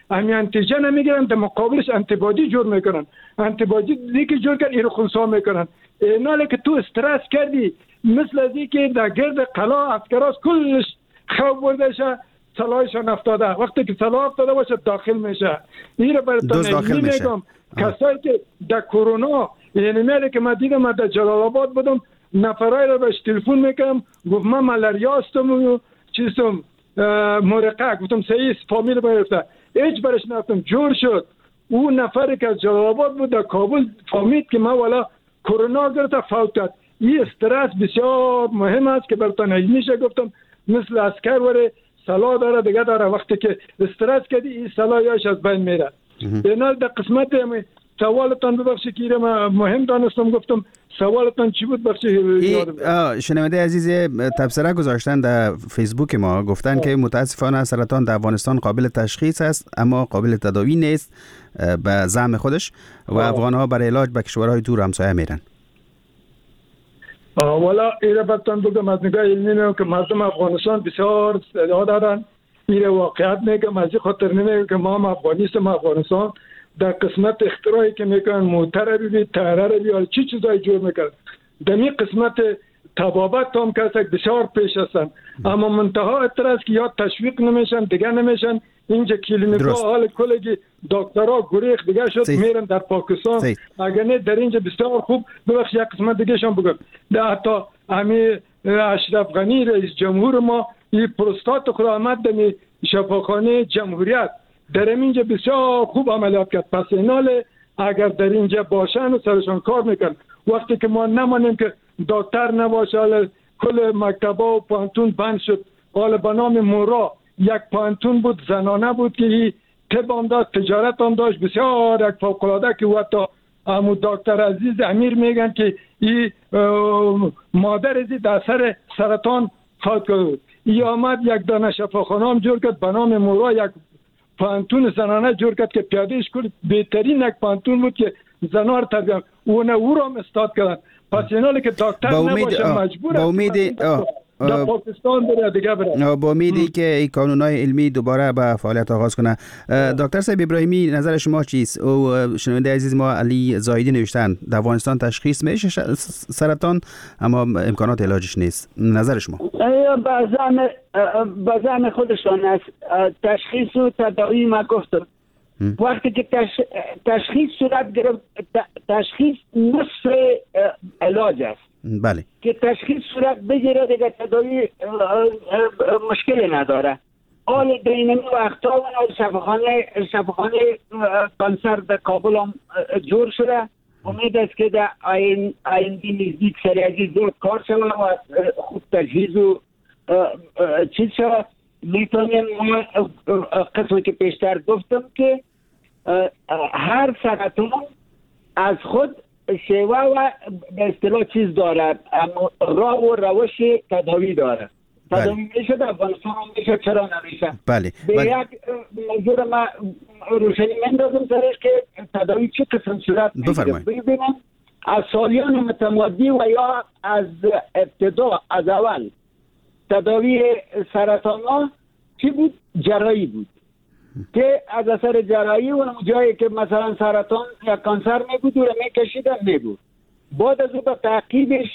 همین انتیجن میگیرن در مقابلش انتیبادی جور میکنن، انتیبادی دیگه جور کردن اینو خونسا میکنن. اینا که تو استرس کردی مثل از اینکه در گرد قلا عسکراس کلش خواب برده شه، سلاحشان افتاده، وقتی که سلاح افتاده باشه داخل میشه. این رو براتون میگم کسایی که در کرونا، یعنی میره که من دیدم، من در جلال آباد بودم، نفرای رو بهش تلفن میکنم، گفت من ملاریا هستم و چیزم مرقه، گفتم صحیح فامیل برفته، هیچ برش نفتم، جور شد. اون نفری که از جلال آباد بود در کابل فهمید که من والا کرونا گرفته، فوت کرد. این استرس بسیار مهم است که براتون میشه گفتم، مثل عسکر وره سلاح داره دیگه داره، وقتی که استرس کردی این سلاحش از بین میره. اینا در قسمت سوالتان ببخشید که من مهم دانستم، گفتم سوالتان چی بود بخشید؟ شنونده عزیز تبصره گذاشتن در فیسبوک ما، گفتن که متاسفانه سرطان در افغانستان قابل تشخیص است اما قابل تداوی نیست به زعم خودش و افغان‌ها برای علاج به کشورهای دور همسایه میرن. والا ایره براتون بگم از نگاه علمی میگم که مردم افغانستان بسیار استعداد دارن. ایره واقعیت میگم، از این خاطر نمیگم که ما افغانیستم. افغانستان در قسمت اختراعی که میکنن، موتر بی تیاره بی چی چیزایی جور میکنن، در این قسمت طبابت هم که بسیار پیش هستن، اما منتها اعتراض که یا تشویق نمیشن دیگه نمیشن. اینجا کلینیکا حال کلگی دکترها گریخ دیگه شد میرن در پاکستان. اگر نه در اینجا بسیار خوب. ببخشید یک قسمت دیگه شم بگم، در حتی همین اشرف غنی رئیس جمهور ما این پروستات خود آمد در شفاخانه جمهوریت در اینجا بسیار خوب عملیات کرد. پس اینال اگر در اینجا باشن و سرشان کار میکن، وقتی که ما نمانیم که دکتر نباشه، کل مکتبا و پانتون بند شد. حالا به نام مورا یک پانتون بود زنانه بود که طب هم داشت، تجارت هم داشت، بسیار یک فوق‌العاده که وقتا امو دکتر عزیز امیر میگن که این مادر ازی در سر سرطان فوت کرد. این آمد یک دانه شفاخانه هم جور کرد به نام مورا، یک پانتون زنانه جور کرد که پیادهش کرد. بهترین یک پانتون بود که زنها رو تربیت او را هم استاد کردن. پس اینالی که دکتر نباشه مجبور در پاکستان بره دیگه بره. با امیدی که این کانون‌های علمی دوباره به فعالیت آغاز کنه. دکتر صاحب ابراهیمی، نظر شما چیست؟ او شنونده عزیز ما علی زاهدی نوشتن در افغانستان تشخیص میشه سرطان اما امکانات علاجش نیست. نظر شما؟ بعضا خودشان است تشخیص و تداوی. ما گفتم وقتی که تشخیص صورت گرفت، تشخیص نصف علاج است. بله. که تشخیص صورت بگیره دیگه تداوی مشکلی نداره. حال بین وقتا شفاخانه کانسر در کابل هم جور شده. امید است که در آینده نزدیک سریعی زود کار شده و خوب تجهیز و چیز شده. میتونیم قسمی که پیشتر گفتم که هر سرطان از خود شیوه و به اصطلاح چیز دارد، راه و روش تداوی داره. تداوی میشه در افغانستان هم میشه، چرا نمیشه؟ بله. به یک موضوع ما روشنی مندازم سرش که تداوی چه قسم صورت میگیره. ببینم از سالیان متمادی و یا از ابتدا از اول تداوی سرطان ها چی بود؟ جراحی بود که از اثر جراحی و جایی که مثلا سرطان یا کانسر میبود و میکشیدن میبود. بعد از اون به تعقیبش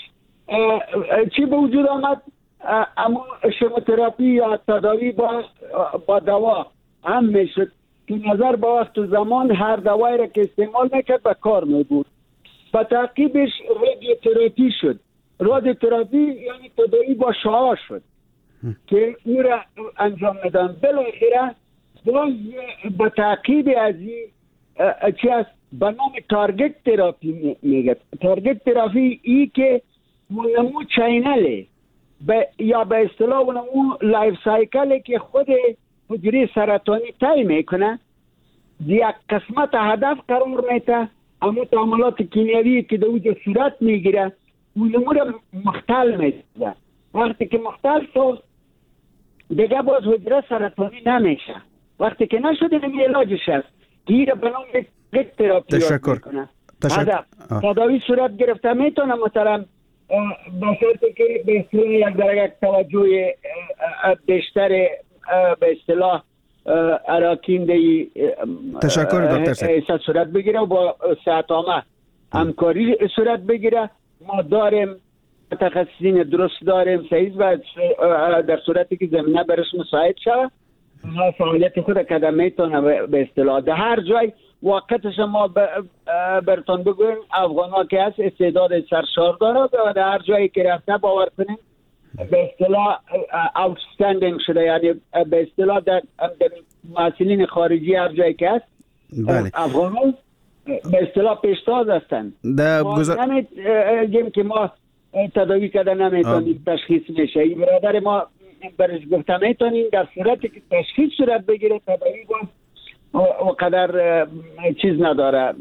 چی به وجود آمد؟ اما شیموتراپی یا تداوی با دوا هم میشد که نظر با وقت و زمان هر دوایی را که استعمال میکرد به کار میبود. به تعقیبش رادیوتراپی شد. رادیوتراپی یعنی تداوی با شعاع شد که این را انجام میدن. بالاخره باز به تعقیب از این چی است به نام تارگت تراپی میگه. تارگت تراپی ای که اونمو چینله یا به اصطلاح اونمو لایف سایکله که خود حجره سرطانی طی میکنه، یک قسمت هدف قرار میده، اما تعاملات کیمیاوی که در اونجا صورت میگیره اونمو رو مختل میده. وقتی که مختل شد دیگه باز حجره سرطانی نمیشه. وقتی که نشده نمی علاجش هست گیره به نام یک تراپی میکنه. تداوی صورت گرفته میتونه محترم باشد که به اصطلاح یک درجه توجه بیشتر به اصطلاح اراکین تشکر دکتر صاحب صورت بگیره و با صحت‌عامه همکاری صورت بگیره. ما داریم متخصصین درست داریم صحیح و در صورتی که زمینه برش مساعد شود ما فعالیت خود کدام میتونه به اصطلاح در هر جای وقتش ما برتون بگویم افغان که هست استعداد سرشار داره و در هر جایی که رفته باور کنیم به اصطلاح outstanding شده، یعنی به اصطلاح در مسئولین خارجی هر جایی که هست افغان به اصطلاح پیشتاز هستن. ما نمیگیم که ما تداوی کردن نمیتونیم تشخیص میشه. این برادر ما برش گفته میتونیم در صورتی که تشخیص صورت بگیره تداوی و قدر چیز نداره،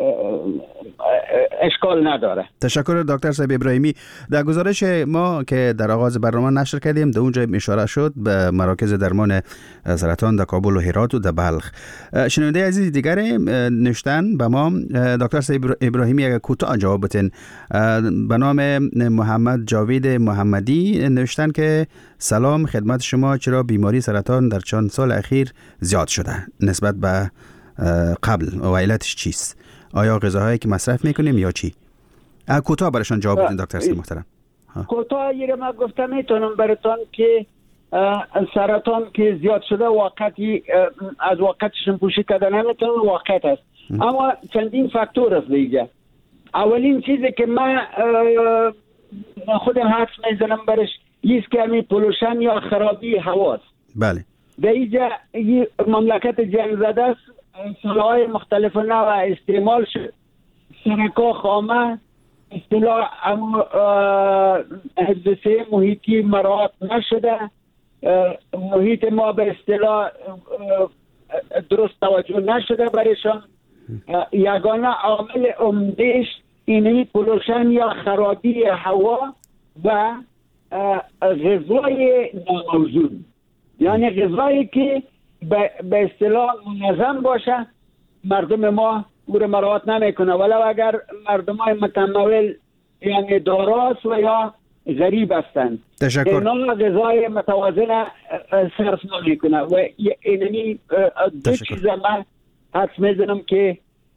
اشکال نداره. تشکر دکتر صاحب ابراهیمی. در گزارش ما که در آغاز برنامه نشر کردیم در اونجا اشاره شد به مراکز درمان سرطان در کابل و هرات و در بلخ. شنونده عزیز دیگر نوشتن به ما دکتر صاحب ابراهیمی اگر کوتاه جواب بدین. به نام محمد جاوید محمدی نوشتن که سلام خدمت شما، چرا بیماری سرطان در چند سال اخیر زیاد شده نسبت به قبل و علتش چیست؟ آیا غذاهایی که مصرف میکنیم یا چی؟ کوتاه برشان جواب بدین دکتر صاحب محترم. کوتاه یه ما گفتم میتونم براتون که سرطان که زیاد شده واقعی از واقعیشون پوشی کردن نمیتونم، واقعیت است. اما چندین فاکتور است دیگه. اولین چیزی که من خودم حدس میزنم برش ایست که همین پولوشن یا خرابی هواست. بله. در اینجا مملکت جنگ زده است، سلاح‌های مختلف نوع استعمال شد، سرکا خامه اصطلاح حفظه محیطی مراعات نشده، محیط ما به اصطلاح درست توجه نشده برایشان. یگانه عامل عمده‌اش اینی پولوشن یا خرابی هوا و غذای ناموزون، یعنی غذایی که به اصطلاح منظم باشه مردم ما او را مراعات نمیکنه، ولو اگر مردم های متمول یعنی داراست و یا غریب هستند. اینا غذای متوازن صرف نمیکنه و اینمی دو چیز من حدس میزنم که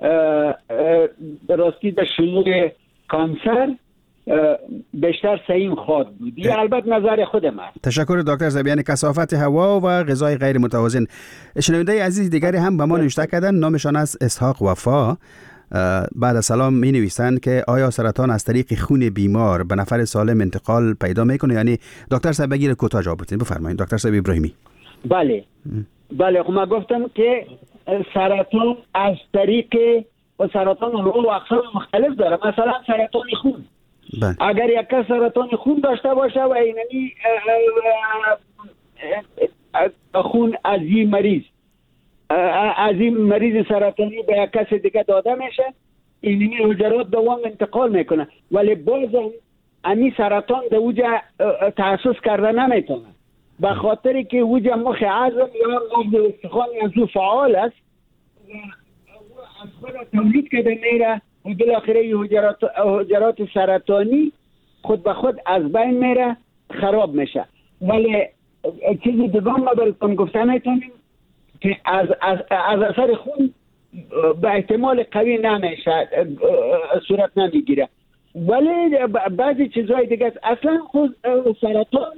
راستی در شیوع کانسر بیشتر سعیم خواهد بود. این البته نظر خودم است. تشکر دکتر صاحب. یعنی کثافت هوا و غذای غیر متوازن. شنونده عزیز دیگری هم به ما نوشته کردن، نامشان است اسحاق وفا. بعد از سلام می نویسند که آیا سرطان از طریق خون بیمار به نفر سالم انتقال پیدا میکنه؟ یعنی دکتر صاحب بگیر کوتاه جواب بدین. بفرمایید دکتر صاحب ابراهیمی. بله خب من گفتم که سرطان از طریق و سرطان رو اقسام مختلف داره. مثلا سرطان خون اگر یک کس سرطان خون داشته باشه و اینمی خون از این مریض سرطانی به یک کس دیگه داده میشه، اینمی حجرات دوام انتقال میکنه، ولی بازم امی سرطان در اوجه تحسس کرده نمیتونه به خاطر که اوجه مخ عظم یا مغز استخوان از او فعال است از خود تولید کرده میره و بالاخره حجرات سرطانی خود به خود از بین میره، خراب میشه. ولی چیزی دیگه ما براتون گفته میتونیم که از اثر خون به احتمال قوی نمیشه، صورت نمیگیره. ولی بعضی چیزهای دیگه است. اصلا خود سرطان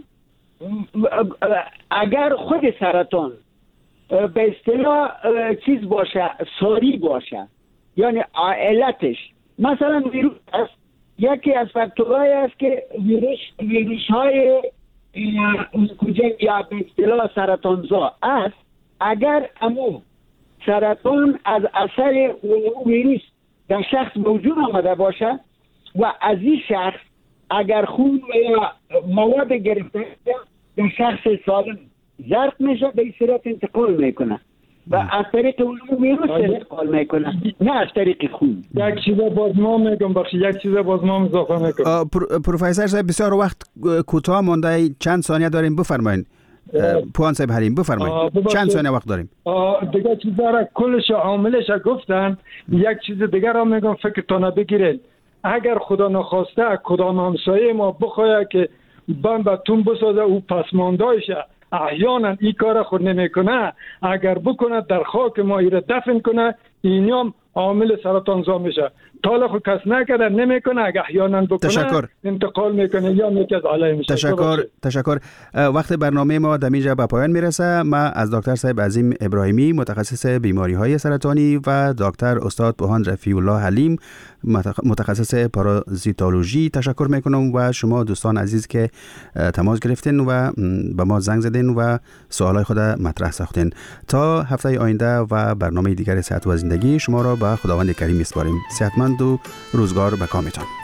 اگر خود سرطان به اصطلاح چیز باشه، ساری باشه، یعنی علتش مثلا ویروس است، یکی از فاکتورهای است که ویروس های کجنگ یا به اصطلاح سرطانزا است. اگر امو سرطان از اثر ویروس در شخص موجود آمده باشه و از این شخص اگر خون و یا مواد گرفته در شخص سالم زرد میشه، به این صورت انتقال میکنه و از طریق اون ویروس انتقال میکنه، نه از طریق خون. یک چیز باز ما میگم یک چیز باز ما اضافه میکنم. پروفسور صاحب بسیار وقت کوتاه مانده، چند ثانیه داریم، بفرمایید. پوان صاحب حریم بفرمایید، چند ثانیه وقت داریم. دیگه چیزا را کلش عاملش گفتن. یک چیز دیگه را میگم فکرتون بگیرید. اگر خدا نخواسته کدام همسایه ما بخواه که بم به تون بسازه او پسماندهایش احیانا این کار خود نمیکنه، اگر بکنه در خاک ما ایره دفن کنه، اینام عامل سرطانزا میشه. تا خود کس نکرده نمیکنه، اگر احیانا بکنه تشکر. انتقال میکنه یا میگه از علیه میشه. تشکر. وقت برنامه ما در اینجا به پایان میرسه. ما از دکتر صاحب عظیم ابراهیمی متخصص بیماری های سرطانی و دکتر استاد پوهان رفیع الله حلیم متخصص پارازیتولوژی تشکر میکنم و شما دوستان عزیز که تماس گرفتین و به ما زنگ زدین و سوالای خود مطرح ساختین. تا هفته آینده و برنامه دیگر صحت و زندگی شما را به خداوند کریم میسپاریم. صحتمند و روزگار به کامتان.